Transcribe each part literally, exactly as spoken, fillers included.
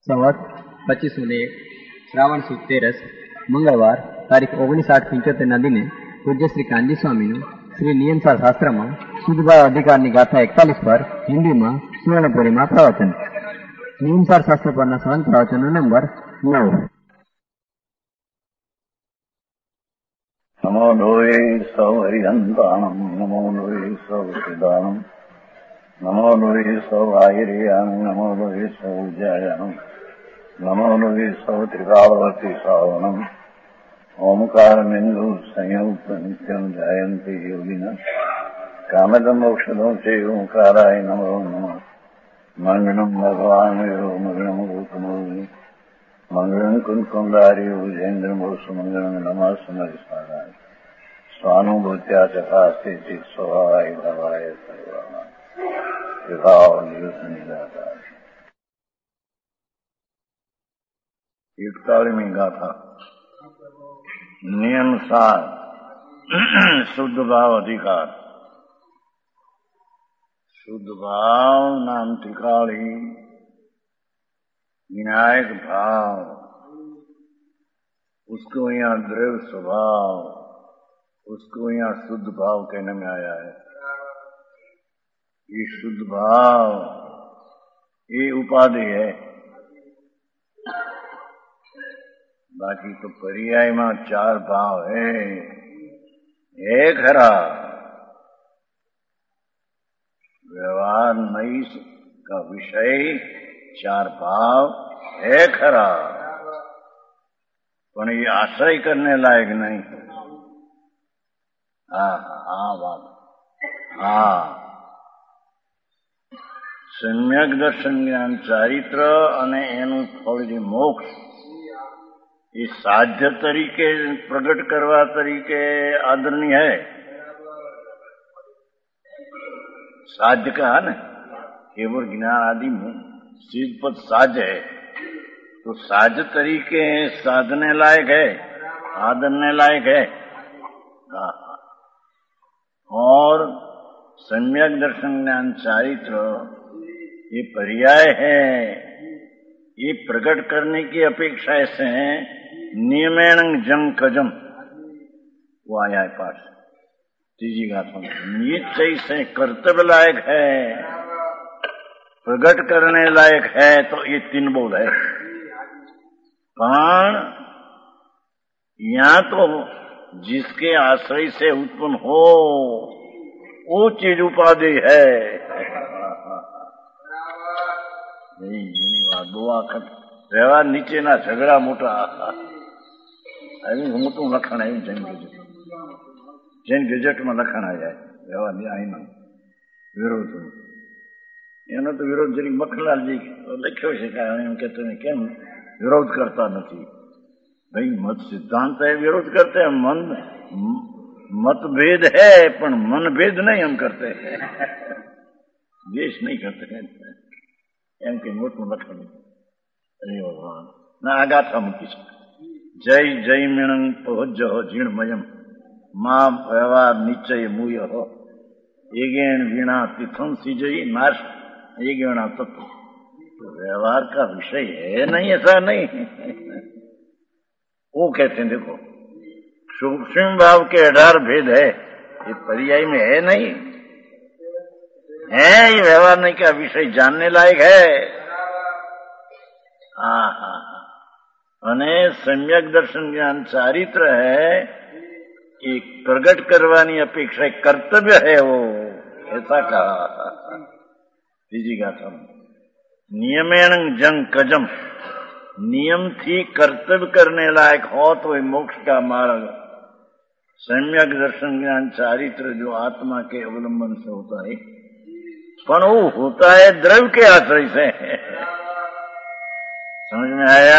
સંવત પચીસો ને એક શ્રાવણ સુદ તેરસ મંગળવાર તારીખ ઓગણીસ આઠ પંચોતેરના દિને પૂજ્ય શ્રી કાનજી સ્વામીનું શ્રી નિયમસાર શાસ્ત્રમાં શુદ્ધભાવ અધિકારની ગાથા એકતાલીસ પર હિન્દીમાં સુવર્ણપુરીમાં પ્રવચન. નિયમસાર શાસ્ત્ર પરના સંવત પ્રવચનનો નંબર નવ. નમો લોહે સૌ હરિહંતાણમ નમો લોહે સૌ સિદ્ધાણમ નમો લોહે સૌ આયર્યામ નમો લોહે સૌ જયામ નમો લોહે સૌ ત્રિકાળવતી શ્રાવણમ ઓમકાર બિંદુ સંયુક્ત નિત્યમ જાયંતિ યોગિના કામદમ મોક્ષદો છે ઓંકારાય નમો નમઃ. મંગળમ ભગવાન મંગળમ ગૌતમોની મંગળમ કુંકુંદારી વિજેન્દ્રમોષ મંગળમ નમઃ સમરિસ્મરાય સ્વાનુભૂત્યા ચકાસ્તે ચિત સ્વભાવાય ભવાય સર્વમાં વિભાવ નિવૃત્ત નિરાકાર. એકતાલીમી ગાથા. નિયમ સાર શુદ્ધ ભાવ અધિકાર. शुद्ध भाव नाम त्रिकाली विनायक भाव, उसको यहाँ द्रव्य स्वभाव, उसको यहाँ शुद्ध भाव कहने में आया है. ये शुद्ध भाव ये उपाधि है, बाकी तो पर्याय में चार भाव है. एक खरा व्यवहार नई का विषय चार भाव है खरा, पण ये आश्रय करने लायक नहीं. हाँ हाँ बात हाँ सम्यक दर्शन ज्ञान चारित्र અને એનું ફળ જે મોક્ષ એ સાધ્ય તરીકે પ્રગટ કરવા તરીકે આદરણીય है. साध्य कहा ना, केवल ज्ञान आदि में सिद्ध पद साध्य है, तो साध्य तरीके साधने लायक है, आदरने लायक है. और सम्यक दर्शन ज्ञान चारित्र ये पर्याय है, ये प्रकट करने की अपेक्षा ऐसे है. नियमेण जम कजम वो आया है पास तीजी गाथा में. निश्चय से कर्तव्य लायक है, प्रगट करने लायक है, तो ये तीन बोल है. पण यहाँ तो जिसके आश्रय से उत्पन्न हो वो चीज उपाधि है. दो आखत व्यवहार नीचे ना झगड़ा मोटा मोटू लखण है. जैन गजेट जैन गजेट में लखण आ जाए व्यवहार आईना विरोध एनो तो विरोध जरी मखलालजी लख्यो છે એમ કે તમે કેમ વિરોધ કરતા નથી? भाई मत सिद्धांत है, विरोध करते हैं. मन मतभेद है पण मनभेद नहीं हम करते हैं, द्वेष नहीं करते हैं. एम के मोटू लखण अरे भगवान ना आगाथा मूकी છે. जय जय मीणं पहुज्य हो जीणमयम मां व्यवहार निश्चय मूय हो एगेण वीणा तिथम सिजई नाश एगेणा तत्व. तो व्यवहार का विषय है नहीं, ऐसा नहीं. वो कहते हैं देखो सूक्ष्म भाव के अठार भेद है, ये पर्याय में है नहीं है. ये व्यवहार नहीं का विषय जानने लायक है. हाँ हाँ અને सम्यक दर्शन ज्ञान चारित्र है, एक प्रगट करवानी अपेक्षा कर्तव्य है वो, ऐसा कहा. तीजी गाथा में नियमेण जंग कजम, नियम थी कर्तव्य करने लायक हो तो ये मोक्ष का मार्ग. सम्यक दर्शन ज्ञान चारित्र जो आत्मा के अवलंबन से होता है, पर वो होता है द्रव्य के आश्रय से. समझ में आया?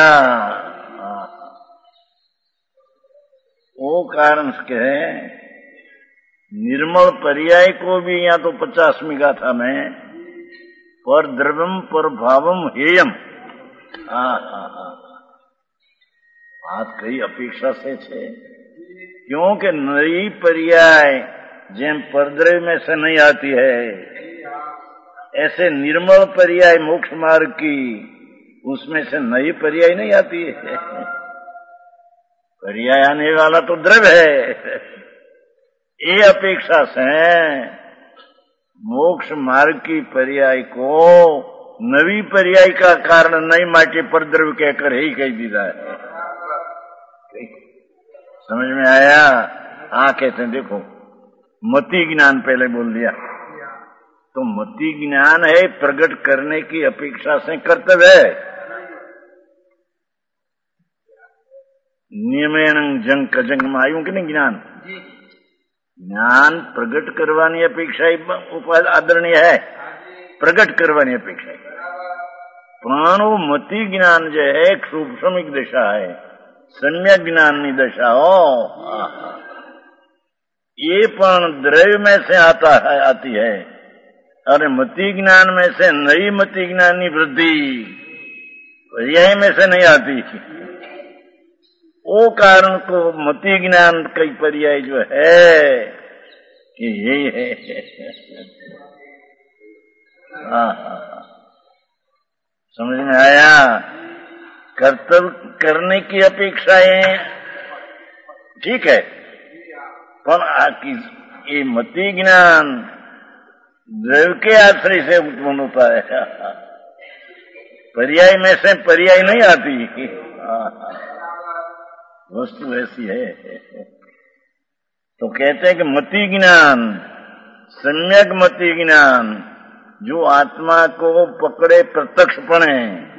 वो कारण के निर्मल पर्याय को भी यहाँ तो पचासवीं गाथा में पर द्रव्यम पर भावम हेयम. हाँ हाँ हाँ बात कई अपेक्षा से छे, क्योंकि नई पर्याय जेम परद्रव्य में से नहीं आती है, ऐसे निर्मल पर्याय मोक्ष मार्ग की उसमें से नई पर्याय नहीं आती है। पर्याय आने वाला तो द्रव्य है। ये अपेक्षा से मोक्ष मार्ग की पर्याय को नवी पर्याय का कारण नहीं माटे पर द्रव्य कहकर ही कह दिया है। समझ में आया? आ कहते हैं देखो, मति ज्ञान पहले बोल दिया, तो मति ज्ञान है प्रकट करने की अपेक्षा से कर्तव्य है। नियमेण जंग कजंग मायूं कि नहीं ज्ञान, ज्ञान प्रकट करवानी अपेक्षा उपाय आदरणीय है, प्रकट करवानी अपेक्षा। પણ મતિ જ્ઞાન જે है सूक्ष्मिक दशा है, सम्यक ज्ञाननी दशा हो, ये पण द्रव्य में से आता है, आती है। और मति ज्ञान में से नई मति ज्ञान की वृद्धि पर्याय में से नहीं आती। वो कारण को मति ज्ञान कई पर्याय जो है कि यही है। हाँ हाँ, समझ में आया? कर्तव्य करने की अपेक्षाएं ठीक है, पर ये मति ज्ञान द्रव्य के आश्रय से उत्पन्न होता है, पर्याय में से पर्याय नहीं आती। वस्तु ऐसी है। तो कहते हैं कि मति ज्ञान, सम्यक मति ज्ञान, जो आत्मा को पकड़े प्रत्यक्षपणे।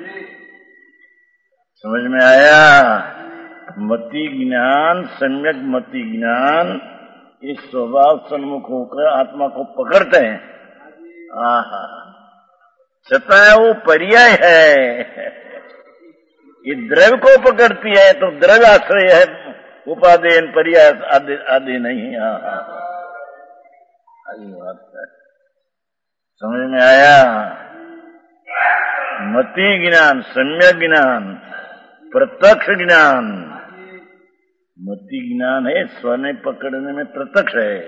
समझ में आया? मति ज्ञान, सम्यक मति ज्ञान, इस स्वभाव सन्मुख होकर आत्मा को पकड़ते हैं। आहा, छताय वो पर्याय है, ये द्रव्य को पकड़ती है, तो द्रव्य आश्रय है, उपादेन पर्याय आदि आदि नहीं। आहा, बात है। समझ में आया? मति ज्ञान, सम्यक ज्ञान, प्रत्यक्ष ज्ञान। मति ज्ञान है स्वने पकड़ने में प्रत्यक्ष है।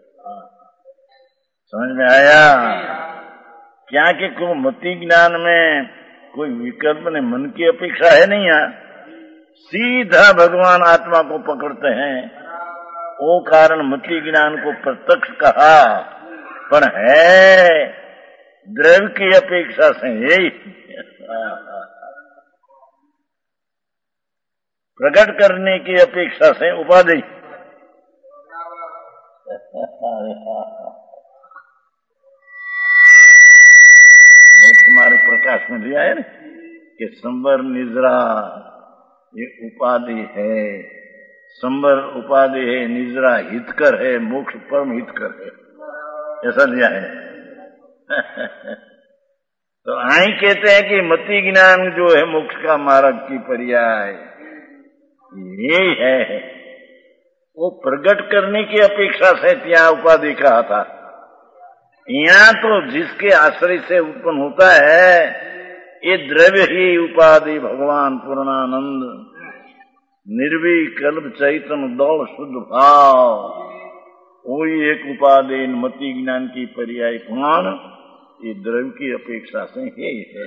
समझ में आया? क्या कि को मति ज्ञान में कोई विकल्प नहीं, मन की अपेक्षा है नहीं। यहाँ सीधा भगवान आत्मा को पकड़ते हैं, वो कारण मति ज्ञान को प्रत्यक्ष कहा, पर है द्रव्य की अपेक्षा से यही प्रकट करने की अपेक्षा से उपाधि। तुम्हारे प्रकाश में दिया है ना कि संबर निजरा ये उपाधि है, संबर उपाधि है, निजरा हितकर है, मोक्ष परम हितकर है, ऐसा दिया है। तो आई कहते हैं कि मति ज्ञान जो है मोक्ष का मार्ग की पर्याय यही है, वो प्रकट करने की अपेक्षा से ત્યાં उपाधि कहा था। यहाँ तो जिसके आश्रय से उत्पन्न होता है ये द्रव्य ही उपाधि भगवान पूर्णानंद निर्विकल्प चैतन्य दौड़ शुद्ध भाव, वही एक उपाधि मति ज्ञान की पर्याय पुराण ये द्रव्य की अपेक्षा से ही है।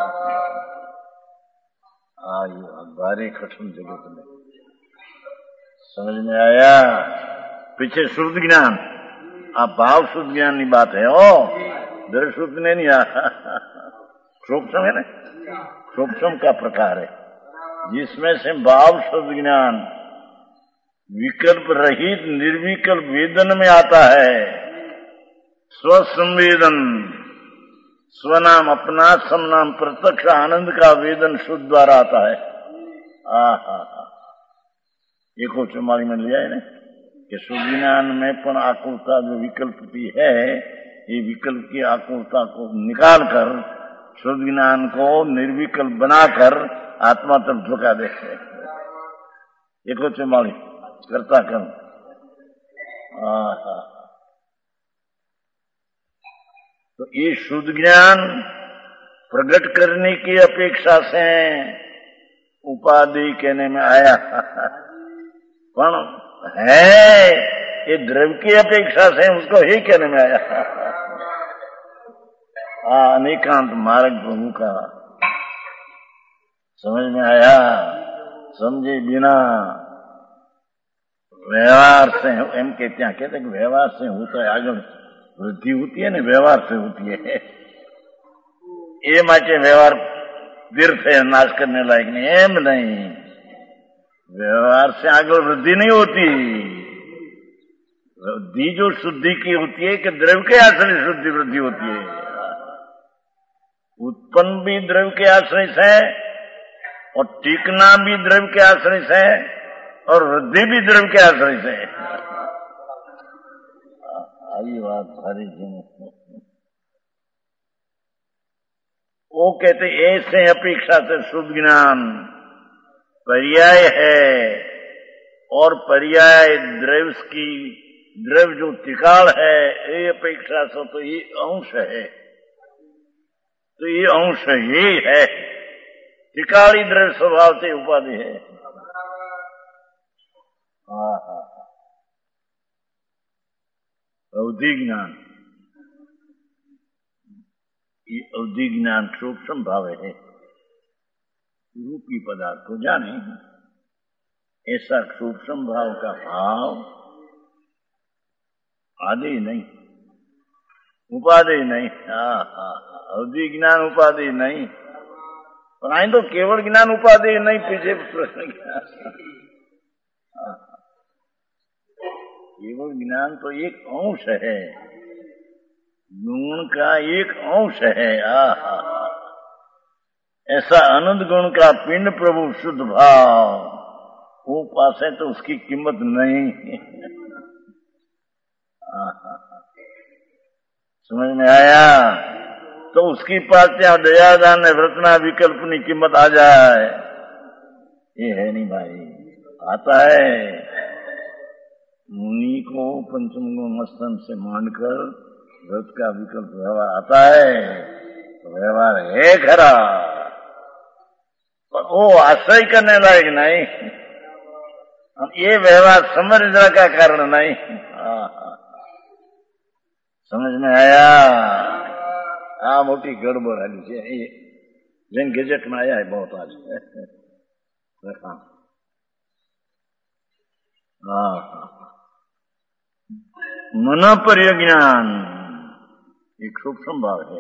आयु भारी कठिन जगत में समझ में आया? पीछे शुद्ध ज्ञान, आप भाव शुद्ध ज्ञान की बात है। ओ द्रव्य शुद्ध ने नहीं आया, सूक्ष्म है ना, सूक्ष्म का प्रकार है जिसमें से भाव शुद्ध ज्ञान विकल्प रहित निर्विकल्प वेदन में आता है। स्वसंवेदन, स्वनाम अपना समनाम प्रत्यक्ष आनंद का वेदन शुद्ध द्वारा आता है। आहा, ये को चुमाली में लिया है ना कि शुद्ध ज्ञान में पण आकुलता जो विकल्प भी है, ये विकल्प की आकुलता को निकाल कर शुद्ध ज्ञान को निर्विकल्प बनाकर आत्मा तक झुका दे। ये को चुमाली करता कर। आहा, तो ये शुद्ध ज्ञान प्रकट करने की अपेक्षा से उपाधि कहने में आया, पर है ये द्रव्य की अपेक्षा से उसको ही कहने में आया। अनेकांत मार्ग प्रभु का समझ में आया? समझे बिना व्यवहार से एम के ત્યાં कहते कि व्यवहार से होता है आगे वृद्धि होती है, ना व्यवहार से होती है। ये माटे व्यवहार तीर्थ है, नाश करने लायक नहीं, एम नहीं। व्यवहार से आगे वृद्धि नहीं होती। वृद्धि जो शुद्धि की होती है कि द्रव्य के आश्रय शुद्धि वृद्धि होती है। उत्पन्न भी द्रव्य के आश्रय से और टीकना भी द्रव्य के आश्रय से और वृद्धि भी द्रव्य के आश्रय से। आई बात सारी जी। वो कहते ऐसे अपेक्षा से शुद्ध ज्ञान पर्याय है और पर्याय द्रव्य की द्रव्य जो त्रिकाल है ये अपेक्षा से तो ये अंश है, तो ये अंश ही है। त्रिकाली द्रव्य स्वभाव से उपाधि है। हाँ हाँ अवधि ज्ञान, ये अवधि ज्ञान सूक्ष्म भाव है। रूपी पदार्थ को जाने ऐसा सूक्ष्म भाव का भाव आदि नहीं, उपाधि नहीं। हाँ हाँ अवधि ज्ञान उपाधि नहीं, पर आई तो केवल ज्ञान उपाधि नहीं। पीछे प्रश्न क्या? केवल ज्ञान तो एक अंश है, गुण का एक अंश है। आहा ऐसा अनंत गुण का पिंड प्रभु शुद्ध भाव वो पास है तो उसकी कीमत नहीं। आहा समझ में आया? तो उसकी पास क्या दयादान व्रतना विकल्पनी कीमत आ जाए, ये है नहीं भाई। आता है मुनि को पंचम गुण मस्तन से मानकर व्रत का विकल्प व्यवहार आता है, तो व्यवहार है खरा, पर वो आश्रय करने लायक नहीं। ये व्यवहार समझने का कारण नहीं। समझ में आया? आ मोटी गड़बड़ है नीचे जिन गेजेट में आया है बहुत आज रखा। मन पर ज्ञान एक सूक्ष्म भाव है।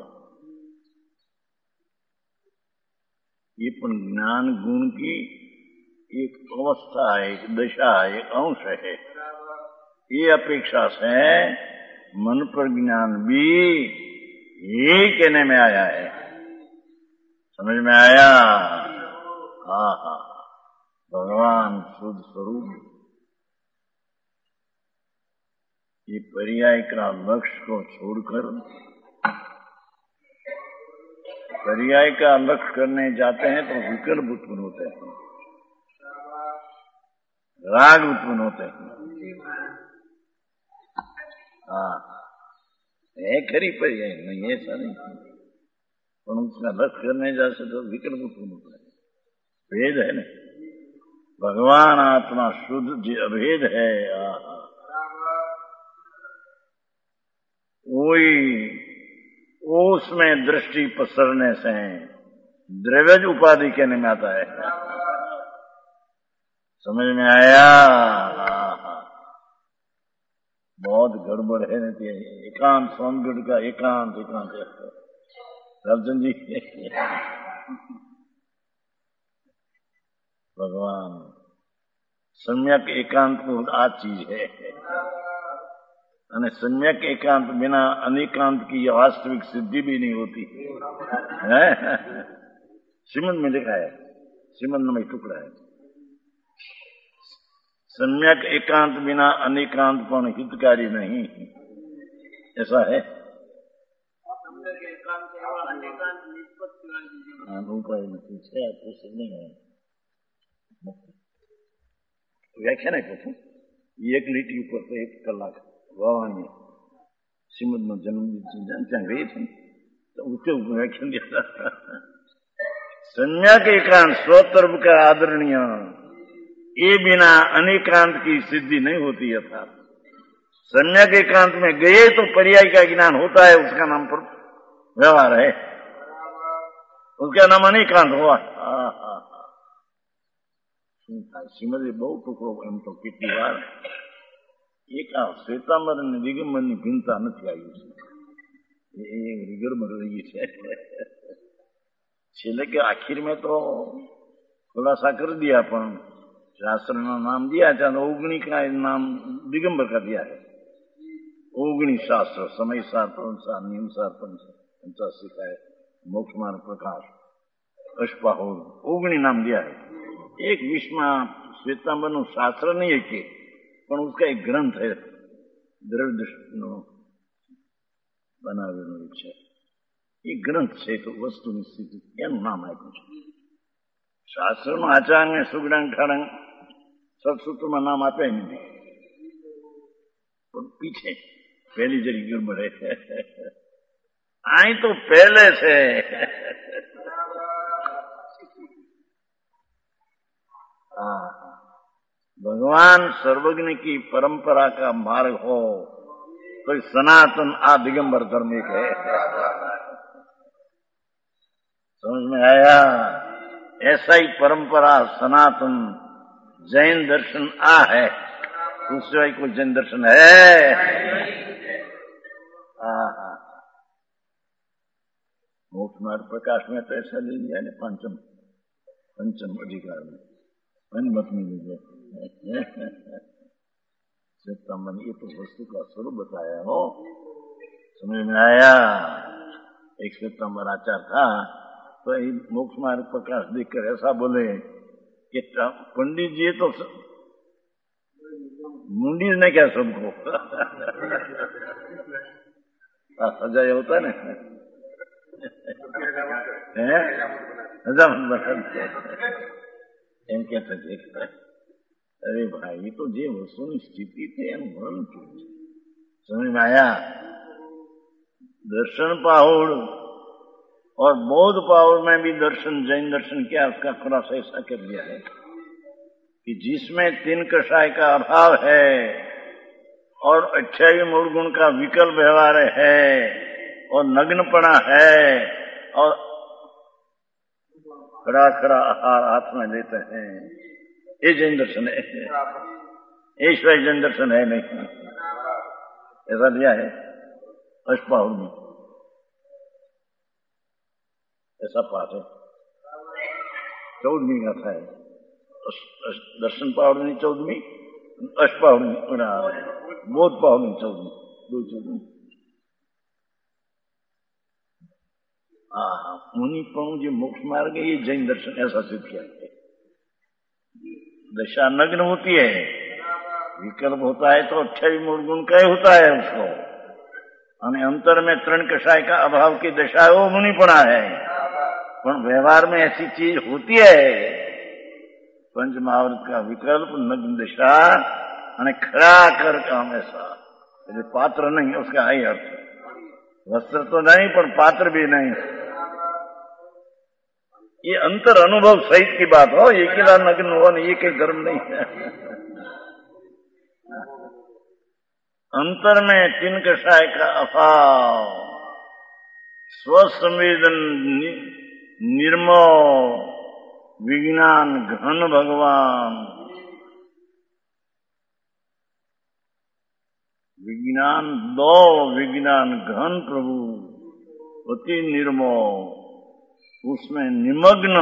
ये पण ज्ञान गुण की एक अवस्था है, एक दशा है, एक अंश है। ये अपेक्षा से मन पर ज्ञान भी ये कहने में आया है। समझ में आया? हाँ हाँ भगवान शुद्ध स्वरूप ये पर्याय का लक्ष्य को छोड़कर पर्याय का लक्ष्य करने जाते हैं तो विकल्प उत्पन्न होते हैं, राग उत्पन्न होते हैं। हाँ है खरी पर्याय नहीं, ऐसा नहीं, पर उसका लक्ष्य करने जाते तो विकल्प उत्पन्न होता है। भेद है ना, भगवान आत्मा शुद्ध जी अभेद है। आहा वही उसमें दृष्टि पसरने से द्रव्यज उपाधि कहने में आता है। समझ में आया? बहुत गड़बड़ है नहीं। एकांत सोनगढ़ का एकांत एकांत रवचंद जी भगवान सम्यक एकांत को आ चीज है, सम्यक एकांत बिना अनेकांत की वास्तविक सिद्धि भी नहीं होती है। श्रीमद में लिखा है, श्रीमद में टुकड़ा है, सम्यक एकांत बिना अनेकांत कौन हितकारी नहीं, ऐसा है। व्याख्या नहीं पूछू, एक लिटी ऊपर से एक कलाक भगवान श्रीमद में जन्म गए थे तो उसके ऊपर व्याख्यान दिया था। सम्यक एकांत स्वतर्व का आदरणीय, ये बिना अनेकांत की सिद्धि नहीं होती है। था सम्यक एकांत में गए तो पर्याय का ज्ञान होता है, उसका नाम पर व्यवहार है, उसका नाम अनेकांत हुआ। શું થાય? શ્રીમદે બહુ ટુકડો એમ તો કેટલી વાર એક આ શ્વેતાંબર અને દિગંબરની ભિન્નતા નથી આવી છે, એ ગડબડ રહી છે. છેલ્લે કે आखिर में तो खुलासा कर दिया, पण शास्त्र ना नाम दिया था, ओगणी का नाम दिगंबर का दिया है. ओगणी शास्त्र समय सार पंचार नियम सार पंचासी का है, मोक्ष मार्ग प्रकाश अष्टाहुर ओगणी नाम दिया है. एक विश्व श्वेतांबर नु शास्त्र नहीं है कि पण उसका एक ग्रंथ है द्रविड़ नो बनावेलो છે. એ ગ્રંથ છે તો વસ્તુની સ્થિતિ એનું નામ આપ્યું છે. શાસ્ત્રનો આચાર્ય સુગડાંગ ઠાડંગ સત્સૂત્રમાં નામ આપે નથી, પણ પીછે પહેલી જરી ગડબડ है. અહીં તો પહેલે છે. भगवान सर्वज्ञ की परंपरा का मार्ग हो तो सनातन आ दिगंबर धर्म एक है. समझ में आया? ऐसा ही परंपरा सनातन जैन दर्शन आ है, दूसरा कोई जैन दर्शन है? मोक्ष मार्ग प्रकाश में तो ऐसा ले लिया ना, पंचम पंचम अधिकार में मत में लीजिए. श्वेतांबर ये तो वस्तु का स्वरूप बताया हो, समझ में आया? एक श्वेतांबर आचार था तो मोक्ष मार्ग प्रकाश देखकर ऐसा बोले कि पंडित जी तो मुंडी ने क्या सबको सजा होता ना એમ કહેતા છે. અરે ભાઈ, તો જે વસ્તુની સ્થિતિ છે એનું વર્ણન કેવું છે, સમજ में आया? दर्शन पाहुड़ और बौद्ध पाहुड़ में भी दर्शन जैन दर्शन क्या उसका खुलासा ऐसा कर दिया है कि जिसमें तीन कषाय का अभाव है और अट्ठाईस मूल गुण का विकल्प व्यवहार है और नग्नपना है और खड़ा खड़ा आहार हाथ में लेते हैं, ये जैन दर्शन है. ईश्वर जैन दर्शन है नहीं, ऐसा लिया है अष्टपाहुड़ में. ऐसा पाठ है, चौदहवीं गाथा है. दर्शन पाहुड़ में चौदहवीं, अष्टपाहुड़ में बौद्ध पाहुड़ में चौदहवीं, दो चौदहवीं. हाँ, मुनि पण जो मोक्ष मार्ग है ये जैन दर्शन ऐसा सिद्ध किया है. दशा नग्न होती है, विकल्प होता है तो अट्ठाईस मूल गुण का ही होता है उसको, और अंतर में तृण कषाय का अभाव की दशा है, वो मुनिपना है. पर व्यवहार में ऐसी चीज होती है, पंच महावृत का विकल्प नग्न दशा और खड़ा कर काम ऐसा, पात्र नहीं उसका आई अर्थ. वस्त्र तो नहीं पर पात्र भी नहीं. ये अंतर अनुभव सहित की बात हो, ये किला नग्न हो ये कहीं धर्म नहीं है. अंतर में तीन कषाय का अभाव, स्वसंवेदन निर्मो विज्ञान घन भगवान, विज्ञान दो विज्ञान घन प्रभु अति निर्मो, उसमें निमग्न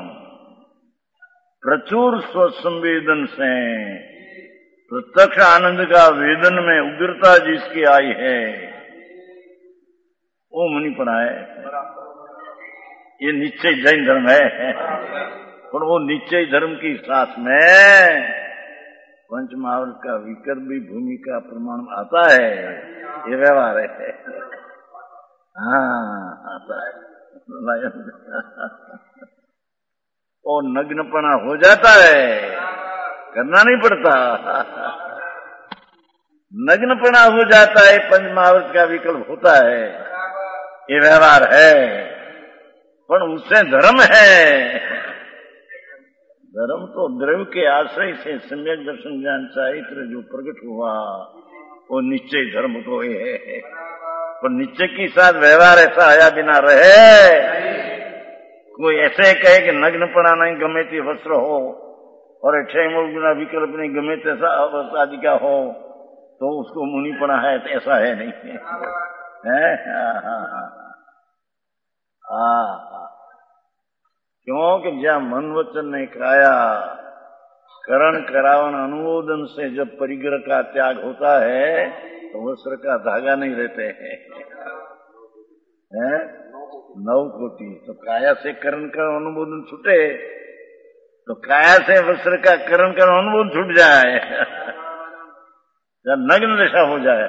प्रचुर स्वसंवेदन से प्रत्यक्ष आनंद का वेदन में उग्रता जिसकी आई है वो मुनि पर आए. ये निश्चय जैन धर्म है, पर वो निश्चय धर्म की साथ में पंच महावृत का विकल्प भी भूमिका प्रमाण आता है. ये व्यवहार है. हाँ, आता है. और नग्नपना हो जाता है, करना नहीं पड़ता. नग्नपना हो जाता है, पंच महावृत का विकल्प होता है, ये व्यवहार है. पर उससे धर्म है. धर्म तो द्रव्य के आश्रय से सम्यक दर्शन ज्ञान चारित्र जो प्रकट हुआ वो निश्चय धर्म तो ये है. पर निश्चय के साथ व्यवहार ऐसा आया बिना रहे. कोई ऐसे कहे कि नग्नपना नहीं गमे ती वस्त्र हो और अठे मूल गुना विकल्प नहीं गमे तैसा अवस्था आदि का हो तो उसको मुनि पड़ा है, तो ऐसा है नहीं है। क्योंकि जहाँ मन वचन ने काया करण करावन अनुमोदन से जब परिग्रह का त्याग होता है तो वस्त्र का धागा नहीं रहते हैं, है? नव कोटि। तो काया से करण का अनुमोदन छूटे तो काया से वस्त्र का करण का अनुमोदन छूट जाए, जब नग्न दशा हो जाए।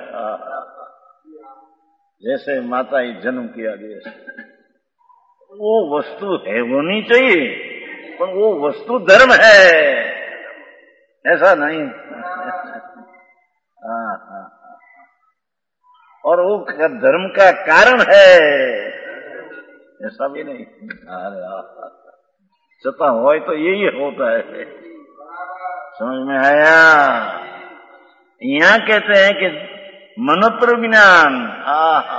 जैसे माता ही जन्म किया गया, वो वस्तु है होनी चाहिए, पर वो वस्तु धर्म है, ऐसा नहीं। हाँ हाँ, और वो धर्म का कारण है, ऐसा भी नहीं। अरे सता हो तो यही होता है, समझ में आया? यहाँ कहते हैं कि मनोत्र ज्ञान, आहा,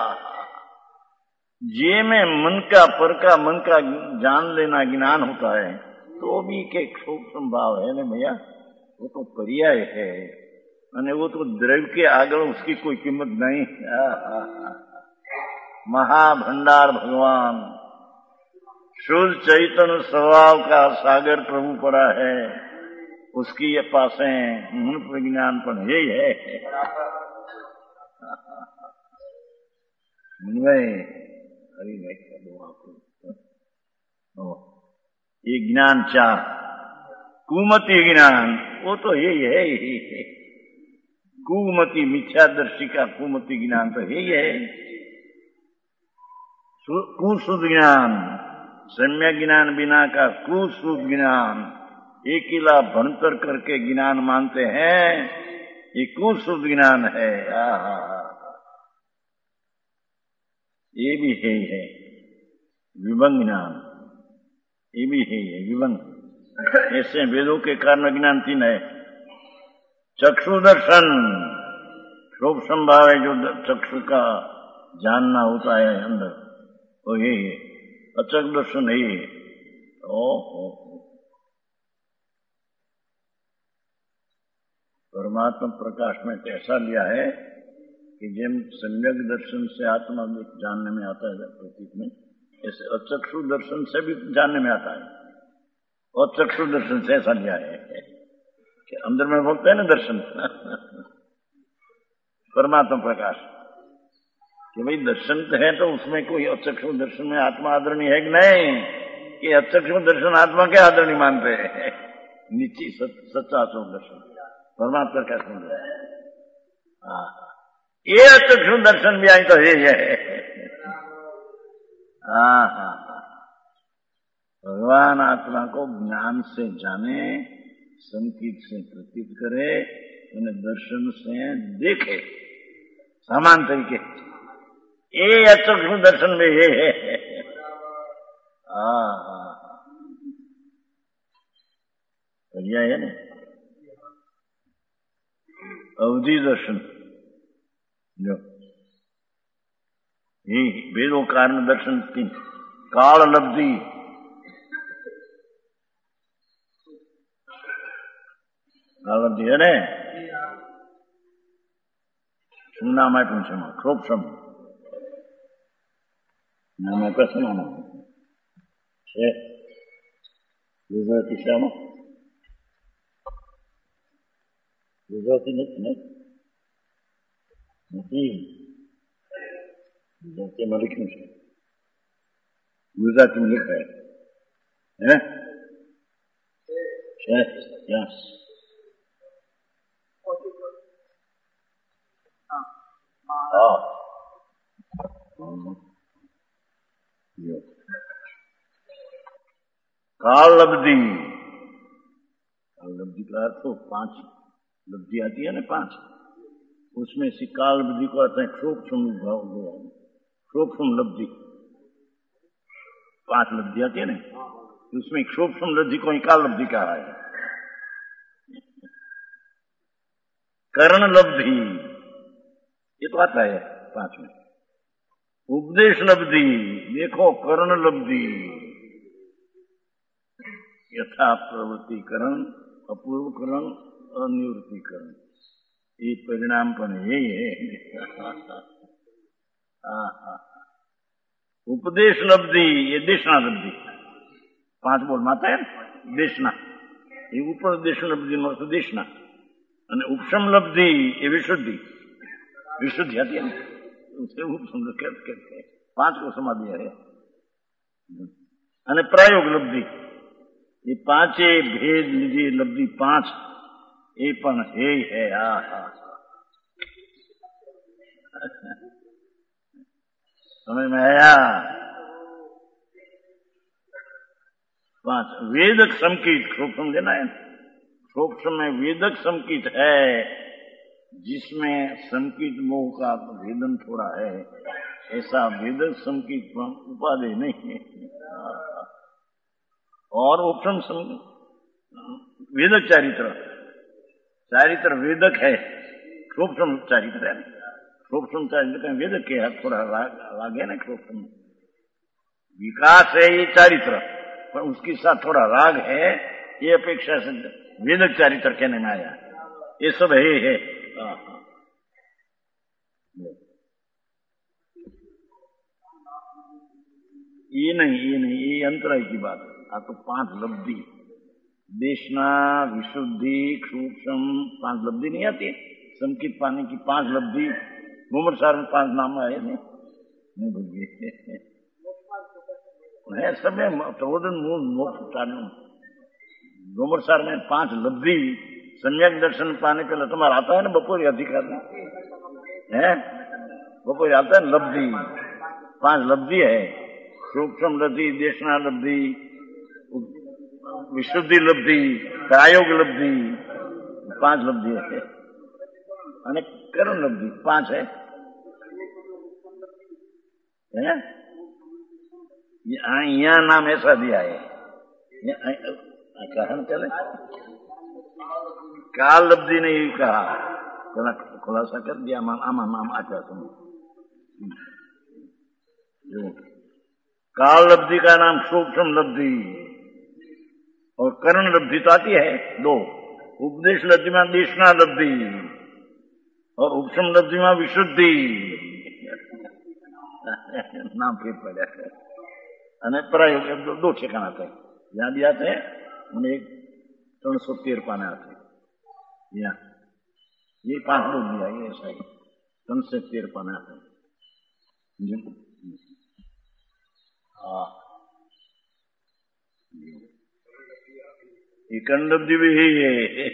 जे में मन का पर का मन का जान लेना ज्ञान होता है, तो भी के सूक्ष्म भाव है ना भैया, वो तो पर्याय है, અને वो तो द्रव्य के आगे उसकी कोई कीमत नहीं। महाभंडार भगवान शुद्ध चैतन्य स्वभाव का सागर प्रभु पड़ा है, उसकी ये पासे मन प्रज्ञान पर यही है। हरि ये ज्ञान चार कुमति ज्ञान, वो तो यही है ही है। कुमति मिथ्यादर्शी का कुमति ज्ञान तो यही है। कुशुद्ध ज्ञान, सम्यक ज्ञान बिना का कुशुद्ध ज्ञान, एकिला भणतर करके ज्ञान मानते हैं, ये कुशुद्ध ज्ञान है। ये भी है ही है विभंग ज्ञान, ये भी है ही है विभंग। ऐसे वेदों के कारण ज्ञान तीन है। चक्षु दर्शन, शोभ संभाव है जो चक्षु का जानना होता है अंदर, वो यही है। अचक दर्शन है। ओहो, परमात्मा प्रकाश में ऐसा लिया है कि जिन सम्यक दर्शन से आत्मा जानने में आता है प्रतीक में, ऐसे अचक्षु दर्शन से भी जानने में आता है। और चक्षु दर्शन से ऐसा लिया है कि अंदर में बोलते हैं ना दर्शन परमात्मा प्रकाश, कि भाई दर्शन है तो उसमें कोई अचक्षु दर्शन में आत्मा आदरणीय है कि नहीं, कि अचक्षु दर्शन आत्मा के आदरणीय मानते हैं। नीची सच्चा अचक्षु दर्शन परमात्मा प्रकाश मिल रहा है। हाँ, ये अचक्षु दर्शन भी आई तो ये है। हाँ हाँ, भगवान आत्मा को ज्ञान से जाने, संकीत से प्रतीत करे, उन्हें दर्शन से देखे समान तरीके। ये अचक्षु दर्शन में ये है। हाँ हाँ, बढ़िया है ना। अवधि दर्शन जो ये वेदों कारण दर्शन की काल लब्धि, काल लब्धि है ने શું નામ આપ્યું છે એમાં? ક્ષોભસમ નામ આપ્યા છે ને આમાં છે ગુજરાતી છે આમાં? ગુજરાતી નથી ને? નથી, ગુજરાતીમાં લખ્યું છે, ગુજરાતીમાં લખાય હે છે ત્યાં? हाँ, काल लब्धि, काल लब्धि का अर्थ तो पांच लब्धि आती है ना, पांच, उसमें से काल लब्धि को अर्थ है सूक्ष्म भाव, सूक्ष्म लब्धि। पांच लब्धि आती है ना, उसमें सूक्ष्म लब्धि को ही काल लब्धि कहा है। करण लब्धि ये तो आता है पांच में। उपदेश लब्धि, देखो करण लब्धि, यथा प्रवृत्ति करण અપૂર્વકરણ અનિવૃત્તિકરણ એ પરિણામ પણ એ ઉપદેશ લબ્ધિ એ દેશના લબ્ધિ પાંચ બોલ માતા હે દેશના એ ઉપર દેશ લબ્ધિ નો અર્થ દેશના અને ઉપશમ લબ્ધિ એ વિશુદ્ધિ વિશુદ્ધિ હતી ને ઉપશમ પાંચ કો સમાધિ હે અને પ્રાયોગ લબ્ધિ એ પાંચે ભેદ લીધી લબ્ધિ પાંચ એ પણ હે હે હા હા समझ में आया पांच वेदक संकीत खूब समझे ना सूक्ष्म में वेदक संकीत है जिसमें संकीत मोह का भेदन थोड़ा है ऐसा वेदक संकीत पर उपाधि नहीं है और उपशम संकीत वेदक चारित्र चारित्र वेदक है सूक्ष्म चारित्र है सूक्ष्म चारित्र वेदक के है थोड़ा राग है ना सूक्ष्म विकास है ये चारित्र पर उसके साथ थोड़ा राग है ये अपेक्षा से वेदक चारित्र कहने में आया ये सब है है ये नहीं ये नहीं ये अंतराय की बात है आ तो पांच लब्धि देशना विशुद्धि सूक्ष्म पांच लब्धि नहीं आती संकित पाने की पांच लब्धि मुमर सार में पांच नाम आए नहीं नहीं भूलिए सब प्रबोधन मूल मोक्ष मुमर सार में पांच लब्धि सम्यक दर्शन पाने के लिए तुम्हारा आता है ना बपोरी अधिकार में है बपोरी आता है लब्धि पांच लब्धि है सूक्ष्म लब्धि देशना लब्धि विशुद्धि लब्धि प्रायोग लब्धि पांच लब्धि है અને કરણ લબ્ધિ પાંચ है यहाँ नाम ऐसा दिया है कहन चले काल लब्धि ने ही कहा खुलासा कर दिया आमा नाम आचा सुन काल लब्धि का नाम सूक्ष्म लब्धि और करण लब्धि तो आती है दो उपदेश लब्धि में देशना लब्धि और उपशम लब्धि में विशुद्धि नाम फिर पड़ा है અને प्रायोग दो, दो ठिकाना थे यहाँ भी आते हैं उन्हें एक तीन सौ तेर पाने आते हैं यहाँ ये पांच लोग दिया ये ऐसा ही तीन सौ तेर पाने आते हैं हाँ ये कर्ण लब्धि भी है ये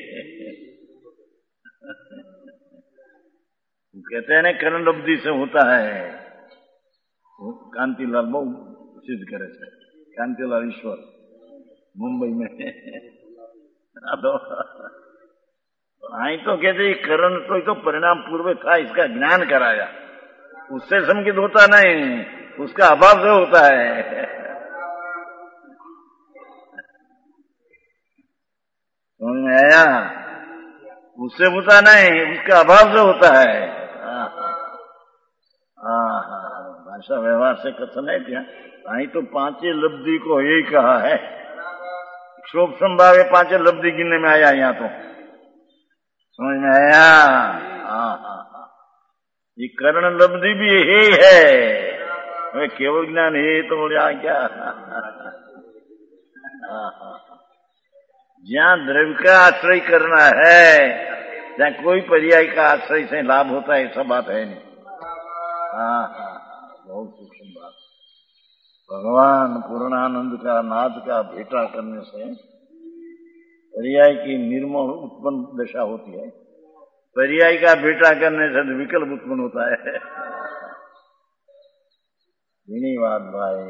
कहते हैं ना कर्ण लब्धि से होता है कांतिलाल बहुत सिद्ध करे थे कांतिलाल ईश्वर मुंबई में तो आई तो कहते करण तो, तो परिणाम पूर्व था इसका ज्ञान कराया उससे संकित होता नहीं उसका अभाव से होता है समझ में आया उससे होता नहीं उसका अभाव से होता है भाषा व्यवहार से कथन है क्या आई तो पांचे लब्धि को यही कहा है शोभ संभाव पांचे लब्धि गिनने में आया यहाँ तो समझ में आया हाँ हाँ हाँ ये कर्ण लब्धि भी यही है वे केवल ज्ञान है तो बोलिया क्या जहाँ द्रव्य का आश्रय करना है जहाँ कोई पर्याय का आश्रय से लाभ होता है ऐसा बात है नहीं हाँ हाँ बहुत सूक्ष्म बात भगवान पूर्णानंद का नाद का भेटा करने से पर्याय की निर्मोह उत्पन्न दशा होती है पर्याय का भेटा करने से विकल्प उत्पन्न होता है धन्यवाद भाई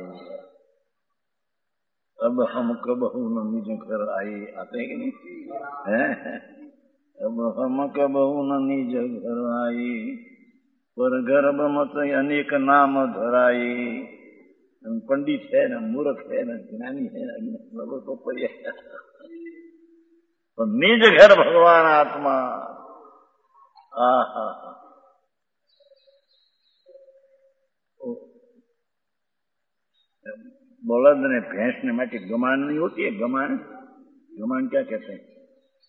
अब हम कब न निज घर आए आते हैं कि नहीं है अब हम कब न निज घर आए पर गर्भ मत अनेक नाम धराए पंडित है ना मूर्ख है ना ज्ञानी है ना तो पर्याय तो निज घर भगवान आत्मा आहा बलद ने भैंस ने माटी गमान नहीं होती है गमान गमान क्या कहते हैं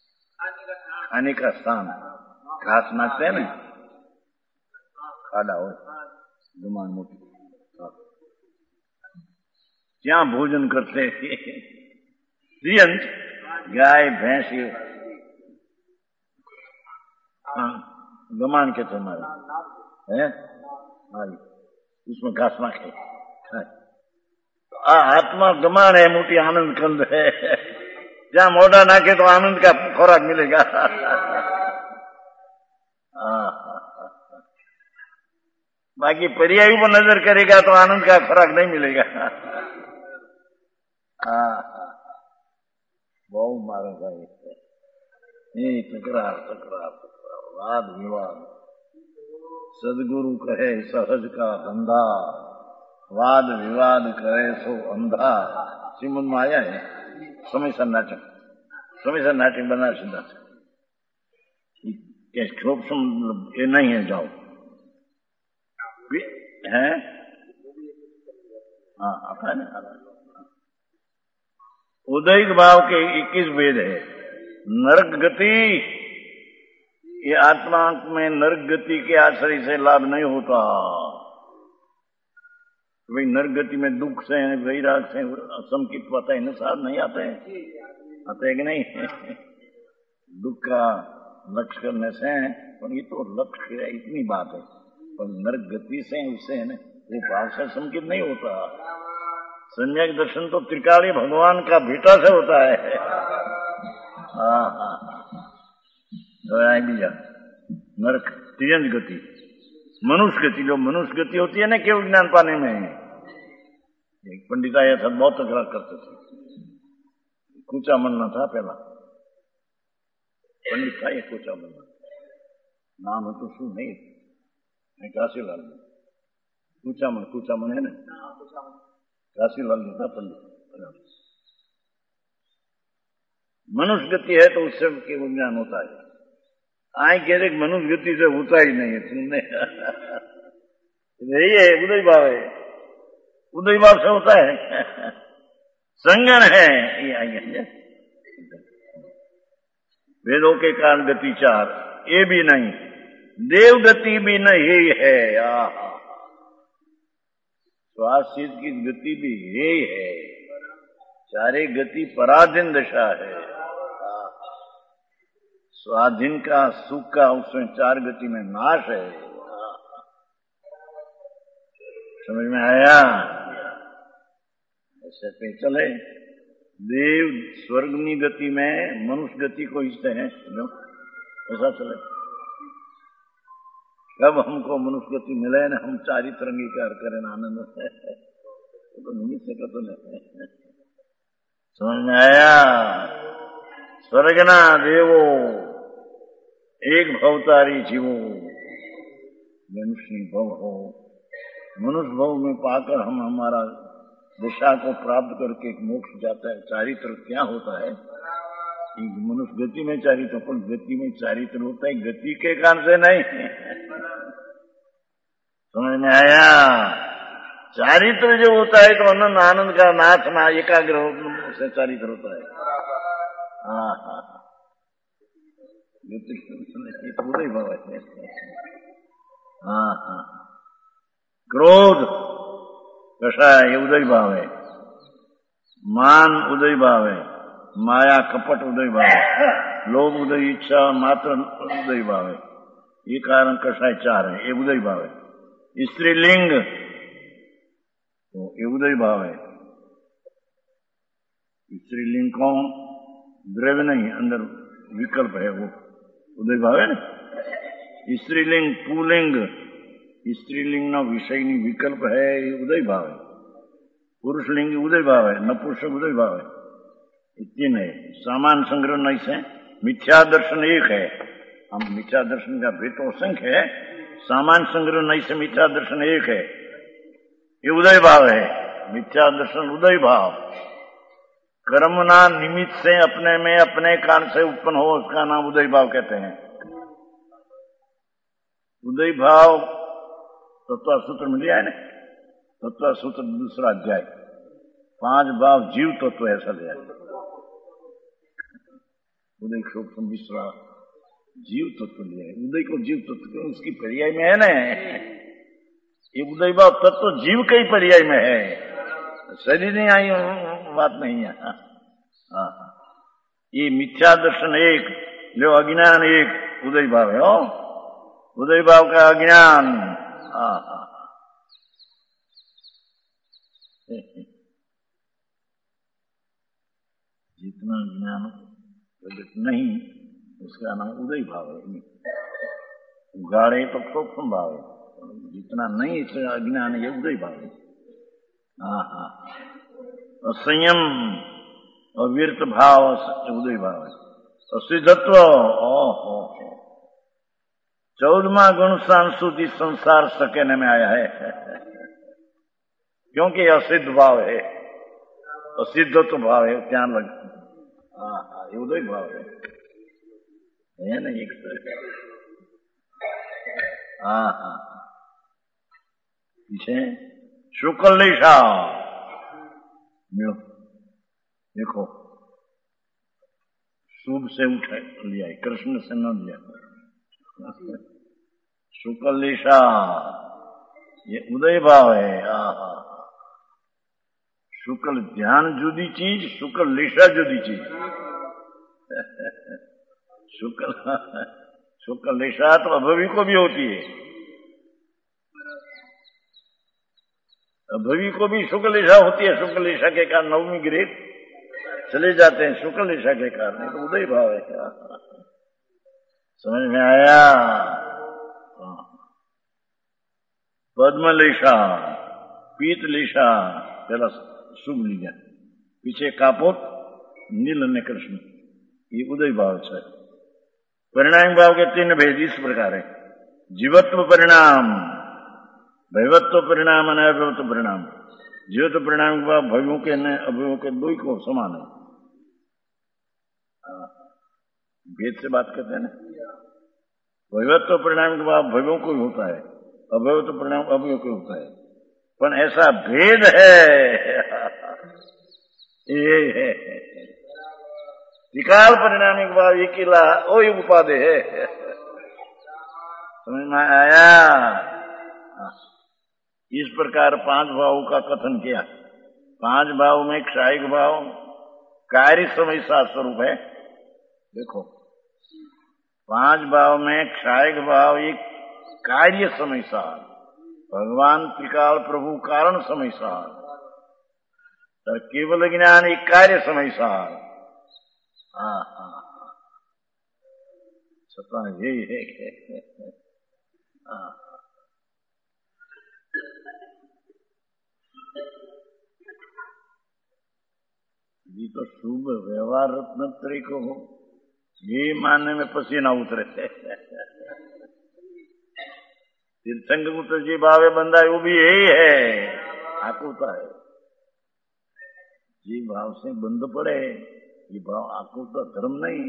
आने का स्थान घास नाखते हैं ना, खाड़ा हो गुमान मोटी, क्या भोजन करते गाय भैंस, हाँ गमान के थे हमारे है, उसमें घास नाखे। आत्मा गमान है, मोटी आनंद कंद है, जहां मोटा नाखे तो आनंद का खुराक मिलेगा। बाकी पर्यायी को नजर करेगा तो आनंद का खुराक नहीं मिलेगा। बहु मारो भाई, नहीं तकरार तकरार तकरार वाद विवाद, सदगुरु कहे सहज का धंधा, वाद विवाद करे सो अंधा। श्रीमद में आया है समय सर नाटक, समय सर नाटक बना सीधा क्षोभ ये नहीं है, जाओ है हाँ आता है ना। उदयिक भाव के इक्कीस भेद है। नरक गति, ये आत्मा में नरक गति के आश्रय से लाभ नहीं होता। भाई नरक गति में दुख से वैराग से असमकित पता है, साथ नहीं आते हैं, आते है कि नहीं? दुख का लक्ष्य करने से, पर ये तो लक्ष्य है, इतनी बात है। पर नरक गति से उससे है ना, वो भाव से संकित नहीं होता। सम्यक दर्शन तो त्रिकाली भगवान का बेटा से होता है। हाँ हाँ बीजा नरक तिरंज गति, मनुष्य गति, जो मनुष्य गति होती है ना केवल ज्ञान पाने में। एक पंडित आया था, बहुत तकरार करते थे, कूचा मनना था पहला पंडित था, ये कूचा मनना नाम है तो शू नहीं, काशीलाल कूचा मन, कूचा मन है ना, काशीलाल नहीं था पंडित। मनुष्य गति है तो उससे केवल ज्ञान होता है। आए कह रहे मनुष्य गति से होता ही नहीं है, तुमने यही है उदय भाव है, उदय भाव से होता है। संगन है ये आगे वेदों के कारण गति चार, ये भी नहीं, देव गति भी नहीं है, स्वास्थ्य की गति भी यही है, चारे गति पराधीन दशा है। स्वाधीन का सुख का उसमें चार गति में नाश है। समझ में आया? ऐसे पे चले। देव स्वर्गनी गति में मनुष्य गति को हिस्से हैं, ऐसा चले। कब हमको मनुष्य गति मिले ना, हम चारित्र अंगीकार करें आनंद से, तो नहीं सका तो नहीं। समझ में आया? स्वर्गना देवो एक भवतारी जीवो, मनुष्य भव हो। मनुष्य भव में पाकर हम हमारा दिशा को प्राप्त करके मोक्ष जाता है। चारित्र क्या होता है? मनुष्य गति में चारित्र, पर गति में चारित्र होता है गति के कारण से नहीं। समझ में आया? चारित्र जो होता है तो अनंत आनंद का नाथ ना एकाग्र से चारित्र होता है। हाँ हाँ उदय भाव है। हाँ हाँ क्रोध कषा ये उदय भाव है, मान उदय भाव है, माया कपट उदय भाव है, लोभ उदय इच्छा मात्र उदय भाव है। ये कारण कषाय चार है, ये उदय भाव है। स्त्रीलिंग तो ये उदय भाव है। स्त्रीलिंग कौन? द्रव्य नहीं, अंदर विकल्प है, वो उदय भाव है ना। स्त्रीलिंग पुलिंग, स्त्रीलिंग ना विषयनी विकल्प है, ये उदय भाव है। पुरुष लिंग उदय भाव है, नपुंसक उदय भाव है। तीन है। सामान संग्रह नहीं से मिथ्या दर्शन एक है। हम मिथ्या दर्शन का भेद तो असंख्य है, सामान संग्रह नहीं से मिथ्या दर्शन एक है, ये उदय भाव है। मिथ्या दर्शन उदय भाव, कर्मना निमित्त से अपने में अपने कारण से उत्पन्न हो, उसका नाम उदय भाव कहते हैं। उदय भाव तत्व सूत्र मिल जाए ना, तत्व सूत्र दूसरा अध्याय, पांच भाव जीव तत्व ऐसा दिया। उदय सूक्ष्म विश्वा जीव तत्व लिया है, उदय को जीव तत्व क्यों, उसकी पर्याय में है ना, ये उदय भाव तत्व जीव के ही पर्याय में है, शरीर नहीं आई बात नहीं है। हाँ, ये मिथ्या दर्शन एक, जो अज्ञान एक, उदय भाव है। हो उदय भाव का अज्ञान। हाँ हाँ, जितना ज्ञान प्रकट नहीं उसका नाम उदय भाव है, उगाड़े तो सूक्ष्म भाव है, जितना नहीं इसका अज्ञान है उदय भाव है। हाँ हाँ, और संयम और वीरत भाव उदय भाव है, और सिद्धत्व ओहो चौदहवा गुण सांस्कृतिक संसार सकने में आया है, क्योंकि असिद्ध भाव है, असिद्धत्व भाव है, ध्यान रख। हाँ हाँ, ये उदय भाव है, है ना एक तरह। हाँ हाँ, पीछे शुक्ल निशा देखो, शुभ से उठा लिया है, कृष्ण से न लिया। शुक्ल निशा ये उदय भाव है। हाँ, शुक्ल ध्यान जुदी चीज, शुक्ल निशा जुदी चीज। शुक्ल शुक्ल निशा तो अभवी को भी होती है, अभवी को भी शुक्ल निशा होती है, शुक्ल निशा के कारण नवमी ग्रेड चले जाते हैं, शुक्ल निशा के कारण तो उदय भाव है। क्या समझ में आया? पद्म लिशा, पीत लिशा, पहला शुभ लिया, पीछे कापोत नील ने कृष्ण, ये उदय भाव है। परिणाम भाव के तीन भेद इस प्रकार है, जीवत्व परिणाम, भैवत्व परिणाम, अनैभवत्व परिणाम। जीवत्व परिणाम के बाद भयों के न अभयों के दो ही को समान है। भेद से बात करते हैं ना, भैवत्व परिणाम के बाद भयों को ही होता है, अभैवत्व परिणाम अभयों को होता है, पर ऐसा भेद है ये है विकाल परिणाम के बाद एक ही ला ओ ही उपाधि है। समझ में आया? इस प्रकार पांच भावों का कथन किया। पांच भाव में क्षायिक भाव कार्य समय सात स्वरूप है। देखो, पांच भाव में क्षायिक भाव एक कार्य समय सार, भगवान त्रिकाल प्रभु कारण समय सार, और केवल ज्ञान एक कार्य समय सार। हाँ हाँ, सता यही है। हाँ, ये तो शुभ व्यवहार रत्न को हो, ये मानने में पसीना उतरे। तीर्थंकर पुत्र जी भावे बंदा वो भी यही है, आकुलता है, जी भाव से बंद पड़े, ये भाव आकुलता धर्म नहीं,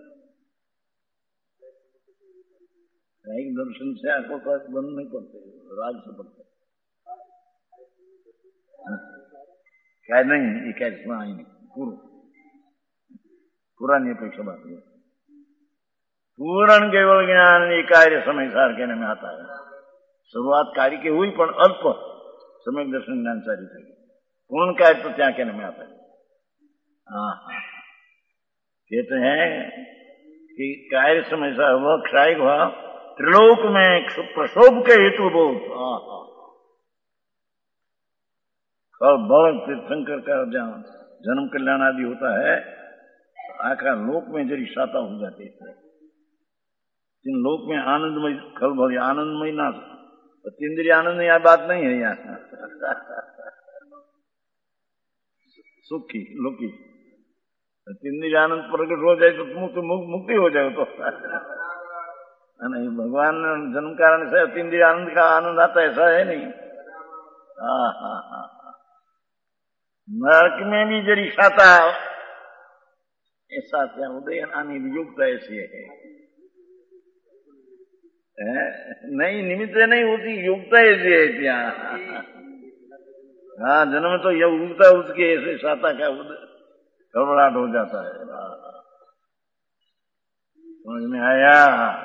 एक दर्शन से आकुलता बंद नहीं पड़ते, राज से पड़ते क्या नहीं, ये क्या सुना ही नहीं, पूर्व पुरानी अपेक्षा बात है। पूर्ण केवल ज्ञान ये कार्य समय सार कहने में आता है। शुरुआत कार्य की हुई पर अल्प समय दर्शन ज्ञान सारी थे, पूर्ण कार्य तो क्या कहने में आता है। हाँ हाँ, कहते हैं कि कार्य समय सार वह क्षायिक भाव त्रिलोक में प्रशोभ के हेतु बोध। हाँ हाँ, और बड़ तीर्थंकर का जहाँ जन्म कल्याण आदि होता है, आखिर लोक में जरी शाता हो जाती है, इन लोक में आनंदमय खल भरी आनंदमय ना, इंद्रिय आनंद यह बात नहीं है यहाँ। सुखी लोकी इंद्रिय आनंद प्रकट हो जाए तो मुक्त मुक्ति हो जाए तो नहीं, भगवान जन्म कारण से इंद्रिय आनंद का आनंद आता ऐसा है नहीं। हाँ हाँ हाँ, नरक में भी जरी शाता ऐसा क्या उदय आनी युक्त ऐसी है, नहीं निमित्त नहीं होती, युक्ता ऐसी है क्या। हाँ, जन्म तो यह उगता उसके ऐसे शाता का गड़बड़ाहट हो जाता है। समझ में आया?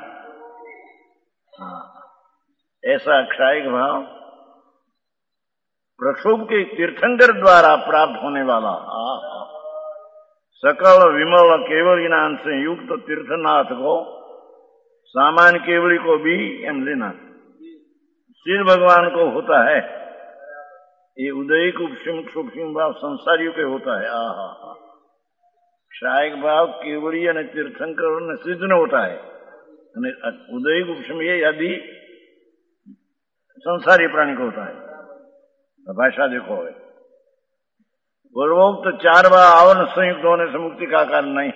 हाँ, ऐसा क्षायिक भाव प्रक्षोभ के तीर्थंकर द्वारा प्राप्त होने वाला सकल विमल केवल ज्ञान से युक्त तीर्थनाथ को, सामान्य केवली को भी एम लेना, श्री भगवान को होता है। ये उदयिक उपशम सूक्ष्म भाव संसारियों के होता है। आहा हा, क्षायिक भाव केवली અને तीर्थंकर ने सिद्ध न होता है। उदयिक उपशम ये यदि संसारी प्राणी को होता है। भाषा देखो है, पूर्वोक्त तो चार बार आवरण संयुक्त होने से मुक्ति का कारण नहीं।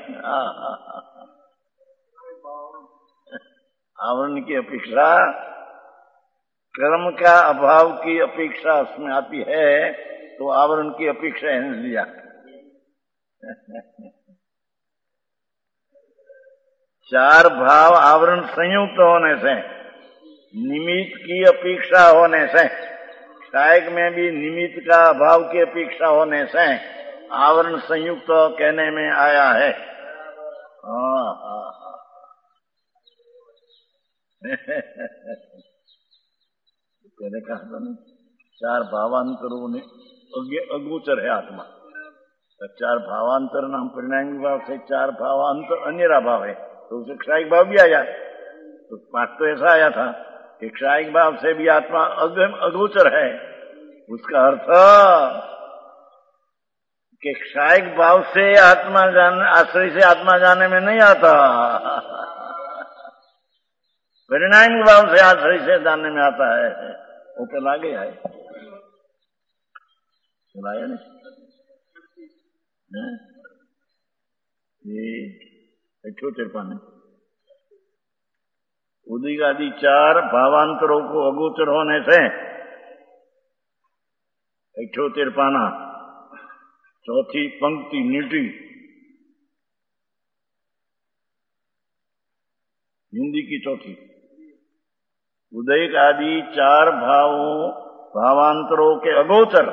आवरण की अपेक्षा, कर्म का अभाव की अपेक्षा उसमें आती है, तो आवरण की अपेक्षा है लिया। चार भाव आवरण संयुक्त होने से, निमित्त की अपेक्षा होने से, क्षायक में भी निमित्त का अभाव की अपेक्षा होने से आवरण संयुक्त कहने में आया है। हाँ हाँ हाँ पहले कहा था ना, चार भावांतरों ने अगोचर है आत्मा। तो चार भावांतर नाम परिणामी भाव से चार भावांतर अन्यरा भाव है, तो उसे क्षायिक भाव भी आया। तो पाठ तो ऐसा आया था कि क्षायिक भाव से भी आत्मा अगोचर है। उसका अर्थ कि क्षायिक भाव से आत्मा जान आश्रय से आत्मा जाने में नहीं आता, परिणामी भाव से आश्रय से जानने में आता है। वो कल आगे है, सुनाया नहीं ये छोटे पाने उदिक आदि चार भावांतरों को अगोचर होने से इठोतेर पाना, चौथी पंक्ति नीटी, हिंदी की चौथी। उदयिक आदि चार भावों भावांतरों के अगोचर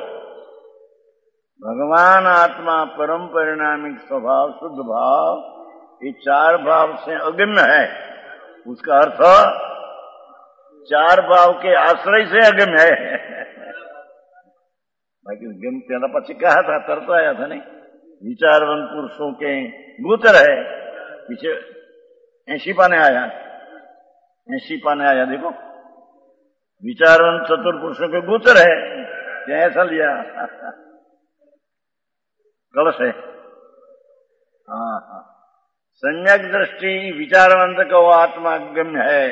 भगवान आत्मा परम परिणामिक स्वभाव शुद्ध भाव, ये चार भाव से अगम्य है। उसका अर्थ चार भाव के आश्रय से अगम्य है। बाकी गम पहला पक्षी कहा था, तरत आया था नहीं, विचारवंत पुरुषों के गोचर है। पीछे ऐसी पाने आया, ऐसी पाने आया, देखो विचारवंत चतुर पुरुषों के गोचर है। क्या ऐसा लिया कलश है। हाँ हाँ, सम्यक दृष्टि विचारवंत का वो आत्मा अगम्य है।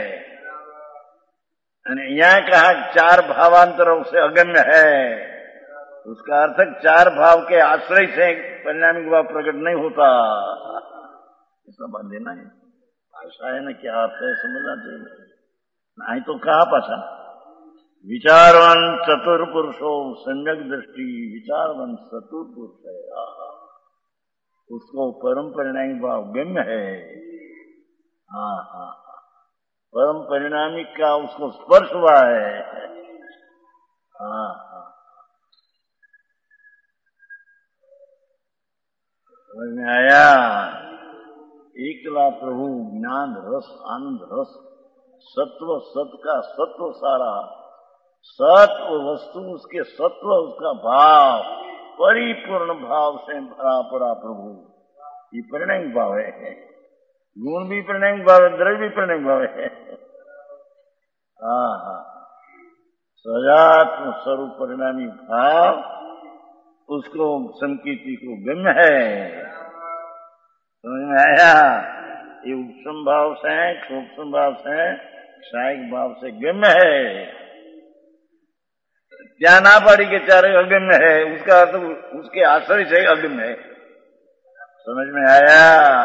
यहाँ कहा चार भावांतरों से अगम्य है, उसका अर्थ चार भाव के आश्रय से परिणामिक भाव प्रकट नहीं होता। ऐसा बात लेना है, भाषा है ना, क्या अर्थ है समझना चाहिए। नहीं तो कहा पाछा विचारवंत चतुर पुरुषो सम्यक दृष्टि विचारवंत चतुर पुरुष है, उसको परम परिणामी भाव गम्य है। हाँ हाँ, परम परिणामी का उसको स्पर्श हुआ है। हाँ हाँ, समझ में आया? एकला प्रभु ज्ञान रस आनंद रस, सत्व सत का सत्व सारा, सत्व वस्तु उसके सत्व उसका भाव, परिपूर्ण भाव से भरा पड़ा प्रभु, ये परिणामी भाव है। गुण भी परिणामी भाव है, द्रव्य भी परिणामी भाव है। हाँ हाँ, सजात्म स्वरूप परिणामी भाव उसको संकीर्ति को गम्य है। समझ में आया? ये उपसम भाव से, सूक्ष्म भाव से, क्षायिक भाव से गम्य है। क्या ना पड़ी के चार अगम्य है, उसका अर्थ उसके आश्रय से अगम्य है। समझ में आया?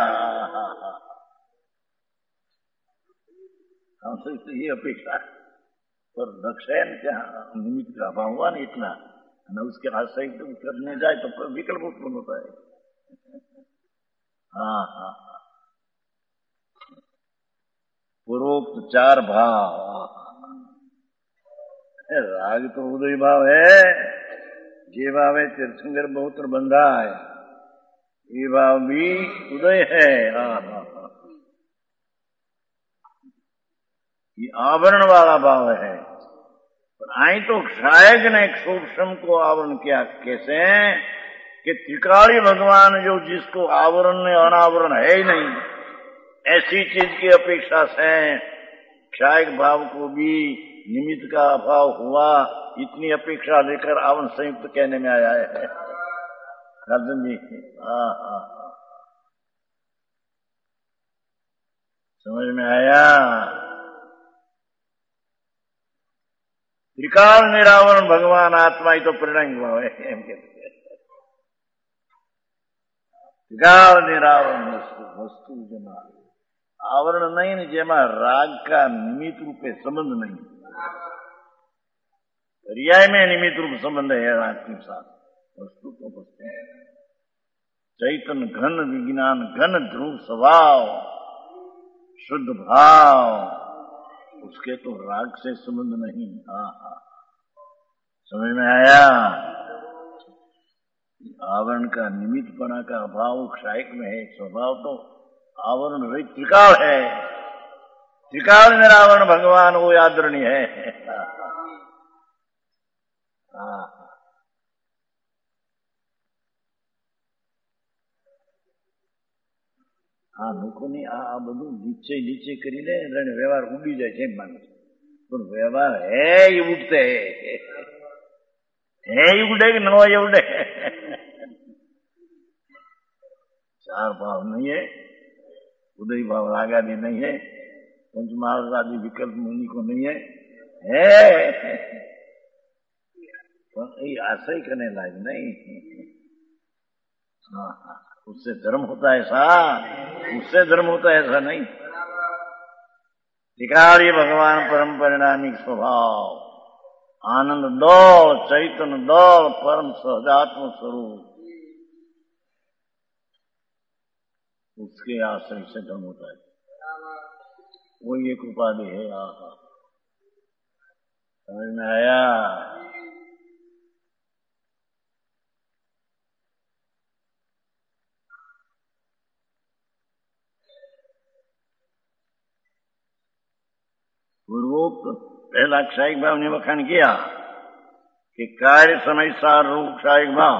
हमसे तो ये अपेक्षा पर लक्ष्य है न, क्या निमित्त का अभाव हुआ न इतना, न उसके आश्रय तो करने जाए तो विकल्प उत्पन्न होता है। हाँ हाँ, पूर्वोक्त चार भाव, राग तो उदय भाव है, ये भाव है तीर्थंकर बहुत्र बंधा है, ये भाव भी उदय है। हाँ हाँ हाँ, ये आवरण वाला भाव है। पर आई तो शायद ने एक सूक्ष्म को आवरण किया। कैसे कि त्रिकाली भगवान जो जिसको आवरण में अनावरण है ही नहीं, ऐसी चीज की अपेक्षा से क्षायक भाव को भी निमित्त का अभाव हुआ, इतनी अपेक्षा लेकर आवरण संयुक्त कहने में आया है अर्जुन जी। हाँ हाँ समझ में आया। त्रिकाल निरावरण भगवान आत्मा ही तो परिणाम भाव है। त्रिकाल निरावरण वस्तु वस्तु जमा आवरण नहीं, जेमा राग का निमित्त रूप में संबंध नहीं, पर्याय में निमित्त रूप संबंध है राग के साथ। वस्तु तो वस्तु है। चैतन्य घन विज्ञान घन ध्रुव स्वभाव शुद्ध भाव, उसके तो राग से संबंध नहीं। हाँ हाँ समझ में आया। आवरण का निमित्त पना का अभाव क्षायक में है। स्वभाव तो आवरण रहित त्रिकाल है। त्रिकाल निरावरण भगवान वो आदरणीय है। हाँ હા લોકોની આ બધું નીચે નીચે કરીને વ્યવહાર ઉડી જાય છે એમ માને છે, પણ વ્યવહાર હે એ ઉડતે હે એ ઉડે કે ન હોય ઉડે। चार भाव नहीं है, उदय भाव राग आदि नहीं है, पंचमार्ग आदि विकल्प मुनि को नहीं है, है ये आशय करने लायक नहीं। हाँ हाँ उससे धर्म होता है ऐसा, उससे धर्म होता है ऐसा नहीं। त्रिकाली भगवान परम परिणामिक स्वभाव, आनंद दो, चैतन्य दो, परम सहजात्म स्वरूप, उसके आश्रय से धर्म होता है। वो एक उपाधि है। आहा समझ में आया। पूर्वोक्त पहला क्षायिक भाव ने वखान किया कि कार्य समय सार रूप क्षायिक भाव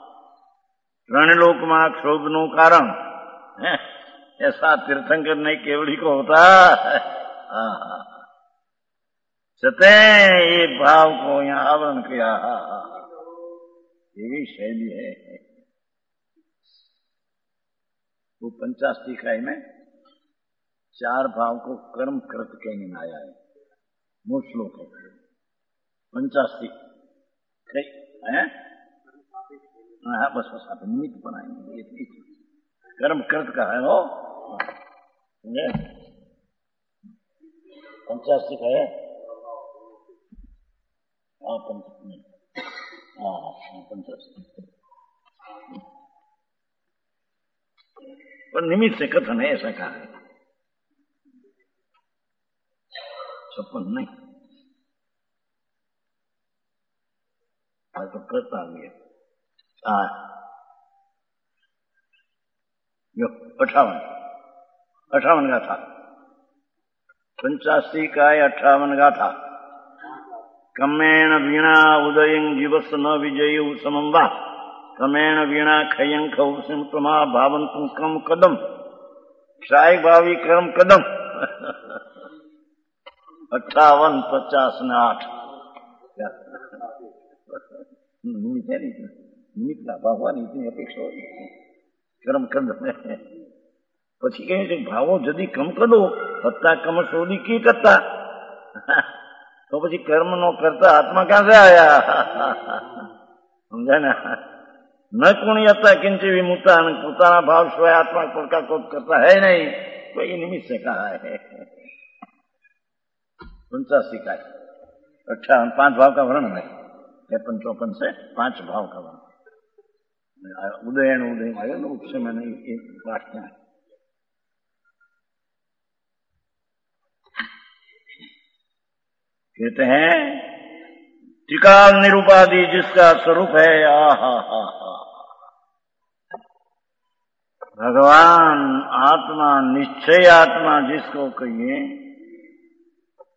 रणलोक में क्षोभ नो कारण ऐसा तीर्थंकर नहीं केवड़ी को होता। सते ये भाव को यहाँ आवरण किया, ये भी शैली है। वो पंचास्ती खाई में चार भाव को कर्म कृत कहने में आया है। मूल श्लोक है पंचास्ती है। हाँ बस बस आप निमित्त बनाएंगे, इतनी कर्म कृत का है वो। पंचास्ती का है। हाँ पंचास्ती, हाँ पंचास्ती पर निमित्त से कथन है ऐसा कहा है। छप्पन नहीं, आज तो करता गया। हाँ जो अठावन अठावन गाथा पंचासी का अठावन गाथा। कमेण वीणा उदयं जीवस न विजयु समं वा, कमेण वीणा खयं खौसिं प्रमा भावन्तु कम कदम। क्षायिक भावी कर्म कदम। अट्ठावन पचास ने आठ निमित्त है नहीं, निमित्त ना भगवान इतनी अपेक्षा होती कर्म कदम। પછી કહે છે ભાવો જદી કમ કરો હત્તા કમ શોધી की करता, तो પછી कर्म नो करता आत्मा कहां से आया। समझा ना। न कुणियता किंच विमुक्ता, પોતાના भाव स्वयं आत्मा का कोप करता है नहीं, तो ये निमित्त से कहा है। पंचासी का अट्ठावन पांच भाव का वर्णन है। तिरपन चौपन से पांच भाव का वर्णन। उदयन उदय आयो ना उससे मैंने एक पाठ किया है। कहते हैं त्रिकाल निरूपाधि जिसका स्वरूप है। आहा हा हा भगवान आत्मा निश्चय आत्मा जिसको कहिए,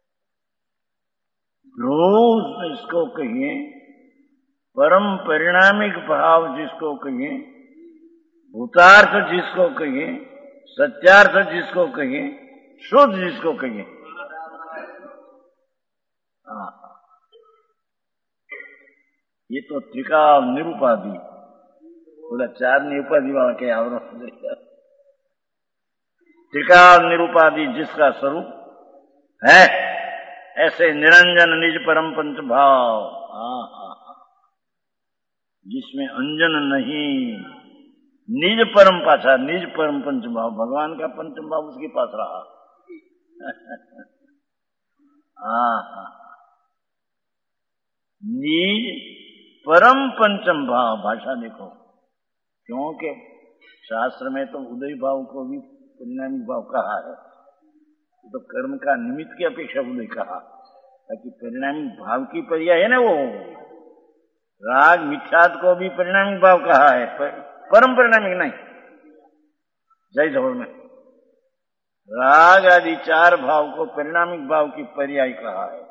ध्रुव इसको कहिए, परम परिणामिक भाव जिसको कहिए, भूतार्थ जिसको कहिए, सत्यार्थ जिसको कहिए, शुद्ध जिसको कहिए। हाँ, ये तो त्रिकाल निरुपाधि, बोला चार निरुपाधि वाला के आवरण, त्रिकाल निरुपाधि जिसका स्वरूप है, ऐसे निरंजन निज परम पंच भाव, हाँ हाँ हाँ, जिसमें अंजन नहीं, निज परम पाछा, निज परम पंच भाव, भगवान का पंचम भाव उसके पास रहा। हाँ हाँ, निज परम पंचम भाव, भाषा देखो, क्योंकि शास्त्र में तो उदय भाव को भी परिणामिक भाव कहा है, तो कर्म का निमित्त की अपेक्षा उदय कहा, ताकि परिणामिक भाव की पर्याय है ना वो। राग मिथ्यात्व को भी परिणामिक भाव कहा है, पर, परम परिणामिक नहीं। जय झोर में राग आदि चार भाव को परिणामिक भाव की पर्याय कहा है।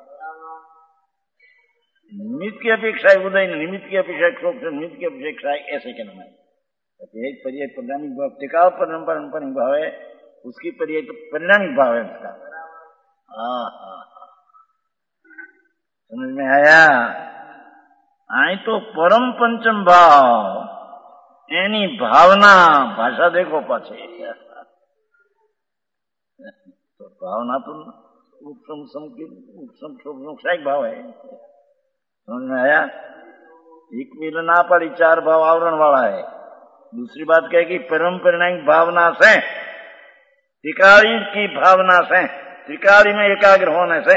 निमित्त की अपेक्षा उदय, निमित्त की अपेक्षा क्षोभ, निमित्त की अपेक्षा ऐसे कहना है। एक पर्याय परिणामिक भाव, टिकाव परम्परिक भाव है, उसकी पर्याय तो परिणामिक भाव है उसका। हाँ हाँ, समझ में आया? आई तो परम पंचम भाव, एनी भावना, भाषा देखो पाछे, तो भावना तो उपसम उपसम क्षोभ भाव है। समझ में आया? एक मिल ना पड़ी, चार भाव आवरण वाला है। दूसरी बात क्या है कि परम परिणामिक भावना से, त्रिकाली की भावना से, त्रिकाली में एकाग्र होने से,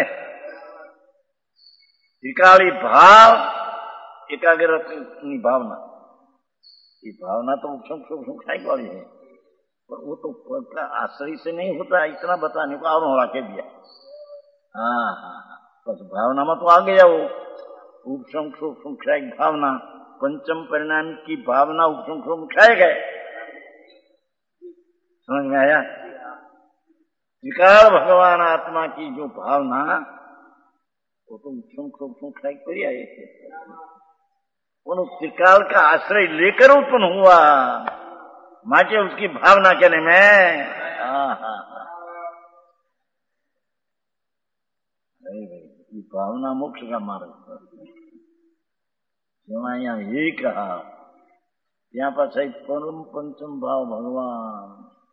त्रिकाली भाव एकाग्र अपनी भावना, ये भावना तो उपसम वाली है, पर वो तो पद का आश्रय से नहीं होता, इतना बताने को और रखे दिया। हाँ हाँ, बस भावना में तो आ गया वो उपसम क्षोभ भावना, पंचम परिणाम की भावना उपसम क्षोभ गए। समझ में आया? त्रिकाल भगवान आत्मा की जो भावना, वो तो उपसम क्षोभ पर्याय है, वो त्रिकाल का आश्रय लेकर उत्पन्न हुआ, माचे उसकी भावना कहने में। हाँ हाँ हाँ, नहीं भाई, ये भावना मोक्ष का मार्ग, यहाँ यही कहा, यहाँ पर सही परम पंचम भाव भगवान,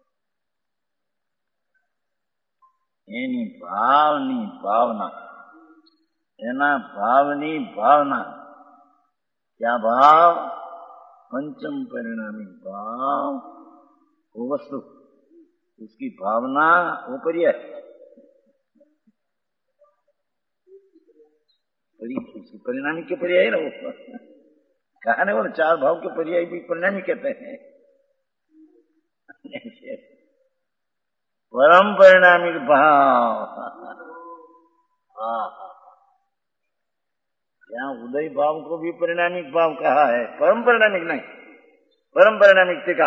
एनी भावनी भावना, एना भावनी भावना, क्या भाव? पंचम परिणामी भाव, वो वस्तु, उसकी भावना, वो पर्याय, उसकी परिणामी के पर्याय ना वो, कहा नहीं, वो चार भाव के पर्याय भी परिणामी कहते हैं। परम परिणामिक भाव, हाँ, यहाँ उदय भाव को भी परिणामिक भाव कहा है, परम परिणामिक नहीं, परम परिणामिक टिका।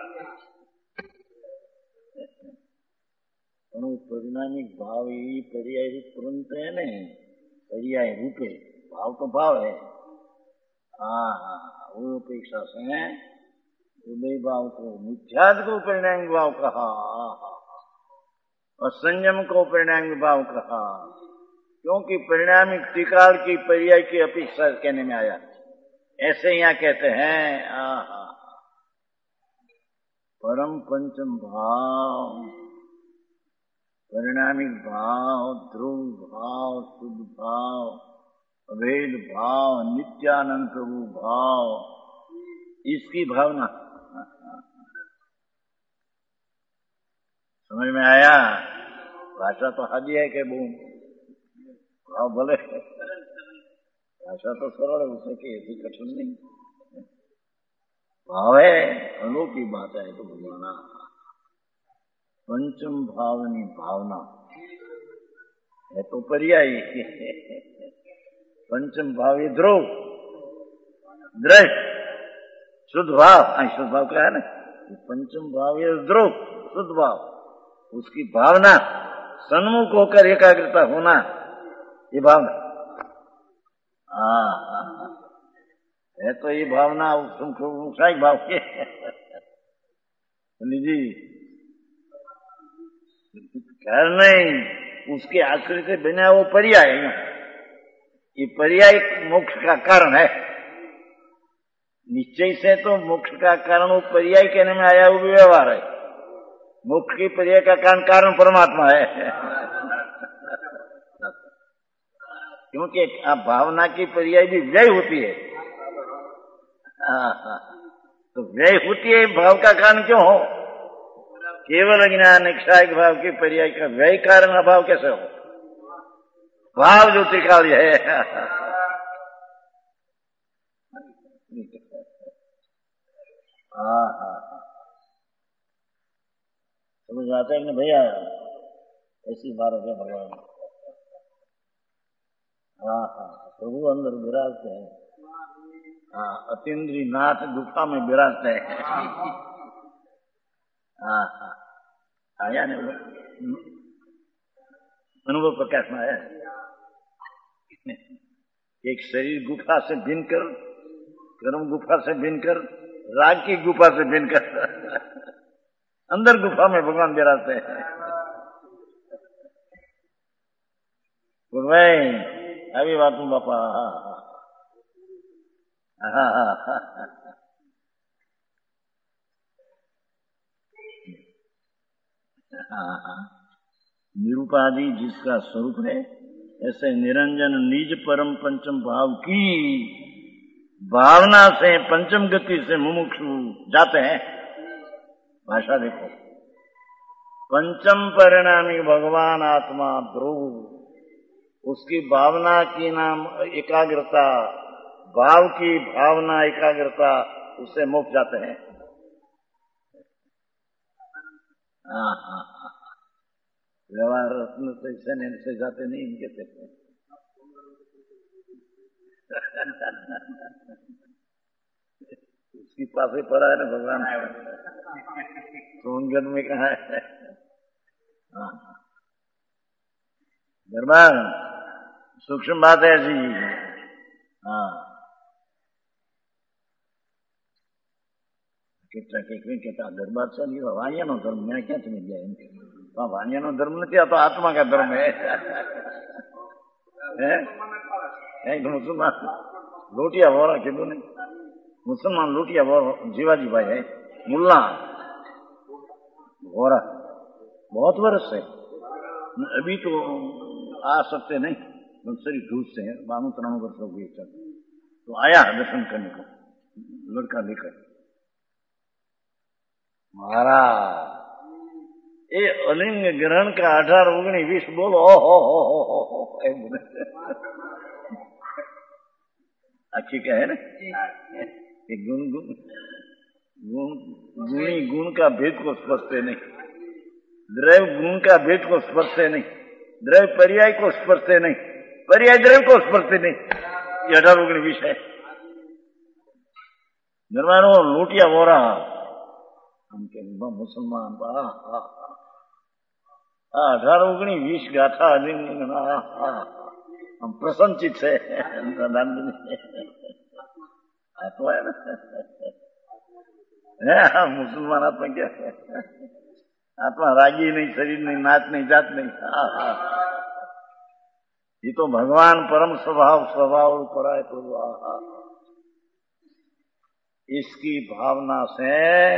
परिणामिक भाव ही पर्याय रूप तुरंत है नहीं, पर्याय रूप है, भाव तो भाव है। हाँ हाँ, वो अपेक्षा से उदय भाव को, मिथ्यात्व को परिणामिक भाव कहा, और संयम को परिणामिक भाव कहा, क्योंकि परिणामिक त्रिकाल की पर्याय की अपेक्षा कहने में आया। ऐसे यहाँ कहते हैं, आहा, परम पंचम भाव, परिणामिक भाव, ध्रुव भाव, शुद्ध भाव, अभेद भाव, नित्यानंद प्रभु भाव, इसकी भावना। समझ में आया? भाषा तो हादी है कि बूम भाव भले, भाषा तो सरल है, उसे कि ऐसी कठिन नहीं, भाव है, अनोखी बात है तो भगवाना। पंचम भावनी भावना है तो पर्याय, पंचम भाव ये ध्रुव, दृष्ट, शुद्ध भाव, शुद्ध भाव क्या है ना, पंचम भाव ये ध्रुव, शुद्ध भाव, उसकी भावना, सन्मुख होकर एकाग्रता होना, ये भावना। हाँ, है तो ये भावना उत्साहिक भाव की जी घर नहीं, उसके आश्रय से बिना वो पर्याय है। ये पर्याय मोक्ष का कारण है। निश्चय से तो मोक्ष का कारण वो पर्याय कहने में आया, वो भी व्यवहार है। मोक्ष की पर्याय का कारण कारण परमात्मा है। क्योंकि भावना की पर्याय भी व्यय होती है। हाँ हाँ, तो व्यय होती है, भाव का कारण क्यों हो? केवल ज्ञान इच्छायक भाव की पर्याय का व्यय कारण अभाव कैसे हो? भाव जो त्रिकाल है। हाँ हाँ हाँ, समझ आता है कि भैया ऐसी बात है भगवान। हाँ हाँ, प्रभु अंदर विराजते हैं। हाँ, अतीन्द्री नाथ गुफा में विराजते हैं। हाँ हाँ, आया नहीं अनुभव प्रकाश में आया। एक शरीर गुफा से भिन्न कर, कर्म गुफा से भिन्न कर, राग की गुफा से भिन्न कर अंदर गुफा में भगवान विराजते हैं। भाई अभी बात हूँ बापा। हाँ हाँ हाँ हाँ, हाँ हाँ, निरूपादि जिसका स्वरूप है, ऐसे निरंजन निज परम पंचम भाव की भावना से पंचम गति से मुमुक्षु जाते हैं। भाषा देखो, पंचम परिणामी भगवान आत्मा ध्रुव, उसकी भावना की नाम एकाग्रता, भाव की भावना एकाग्रता, उससे मोक्ष जाते हैं। हाँ हाँ हाँ, व्यवहार रत्न से इससे से जाते नहीं इनके से। उसकी पासे पड़ा है ना भगवान, सोनगढ़ में कहा है। हाँ, दरबार सूक्ष्म बात है जी। हाँ, કેટલા કે કહેતા દરબાર ચાલી વાણિયાનો ધર્મ મેં ક્યાંથી નહીં ગયા એમ કે વાણિયાનો ધર્મ નથી, આ તો આત્મા का धर्म है। एक मुसलमान लोटिया वोरा कीधु नहीं, मुसलमान लोटिया वोरा जीवाजी भाई है, मुल्ला वोरा बहुत वर्ष से, अभी तो आ सकते नहीं, शरीर धूप से है, बानू त्राणु वर्ष हो गई, तो आया दर्शन करने को लड़का लेकर। महाराज ये अलिंग ग्रहण का अठार ओगनी वीस बोलो हो हो हो हो हो अच्छी क्या है ना, गुण गुण गुण गुणी गुण का भेद को स्पर्शते नहीं, द्रव्य गुण का भेद को स्पर्शते नहीं, द्रव्य पर्याय को स्पर्शते नहीं, पर्याय द्रव्य को स्पर्शते नहीं, ये अठार ओगनी वीस है। निर्माण लूटिया हो रहा हम के मुसलमान अठारह ओगणी वीस गाथा हम प्रसन्नचित है। आत्मा है ना, मुसलमान आत्मा क्या है? आत्मा रागी नहीं, शरीर नहीं, नाच नहीं, जात नहीं। ये तो भगवान परम स्वभाव स्वभाव पड़ा है प्रभु। इसकी भावना से,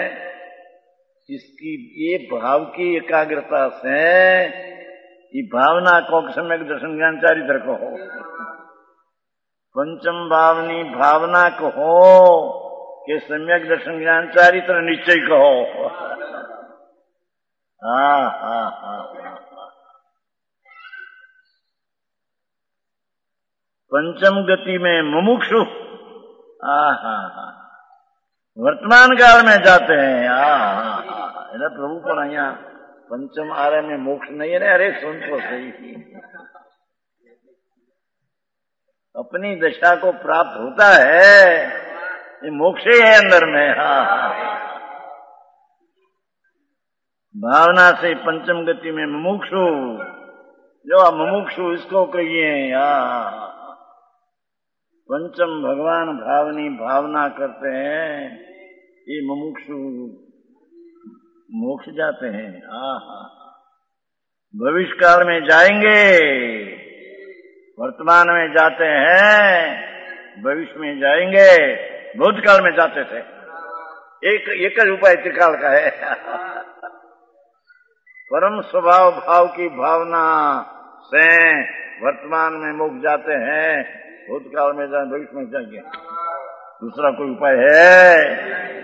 इसकी ये भाव की एकाग्रता से, ये भावना को सम्यक दर्शन ज्ञान चारित्र को हो, पंचम भावनी भावना को हो कि सम्यक दर्शन ज्ञान चारित्र निश्चय को हो। हाँ हाँ हाँ हाँ, पंचम गति में मुमुक्षु हाँ हाँ हाँ वर्तमान काल में जाते हैं। हाँ प्रभु पर अहिया पंचम आरे में मोक्ष नहीं है। अरे सुन तो सही, अपनी दशा को प्राप्त होता है, ये मोक्ष ही है अंदर में। हाँ हाँ, भावना से पंचम गति में मुमुक्षु, जो मुमुक्षु इसको कहिए। हाँ, पंचम भगवान भावनी भावना करते हैं, ये मुमुक्षु मोक्ष जाते हैं। आहा, भविष्य काल में जाएंगे, वर्तमान में जाते हैं, भविष्य में जाएंगे, भूतकाल में जाते थे। एक एक ही उपाय त्रिकाल का है। परम स्वभाव भाव की भावना से वर्तमान में मोक्ष जाते हैं, भूतकाल में जाए, भविष्य में जाएंगे। दूसरा कोई उपाय है?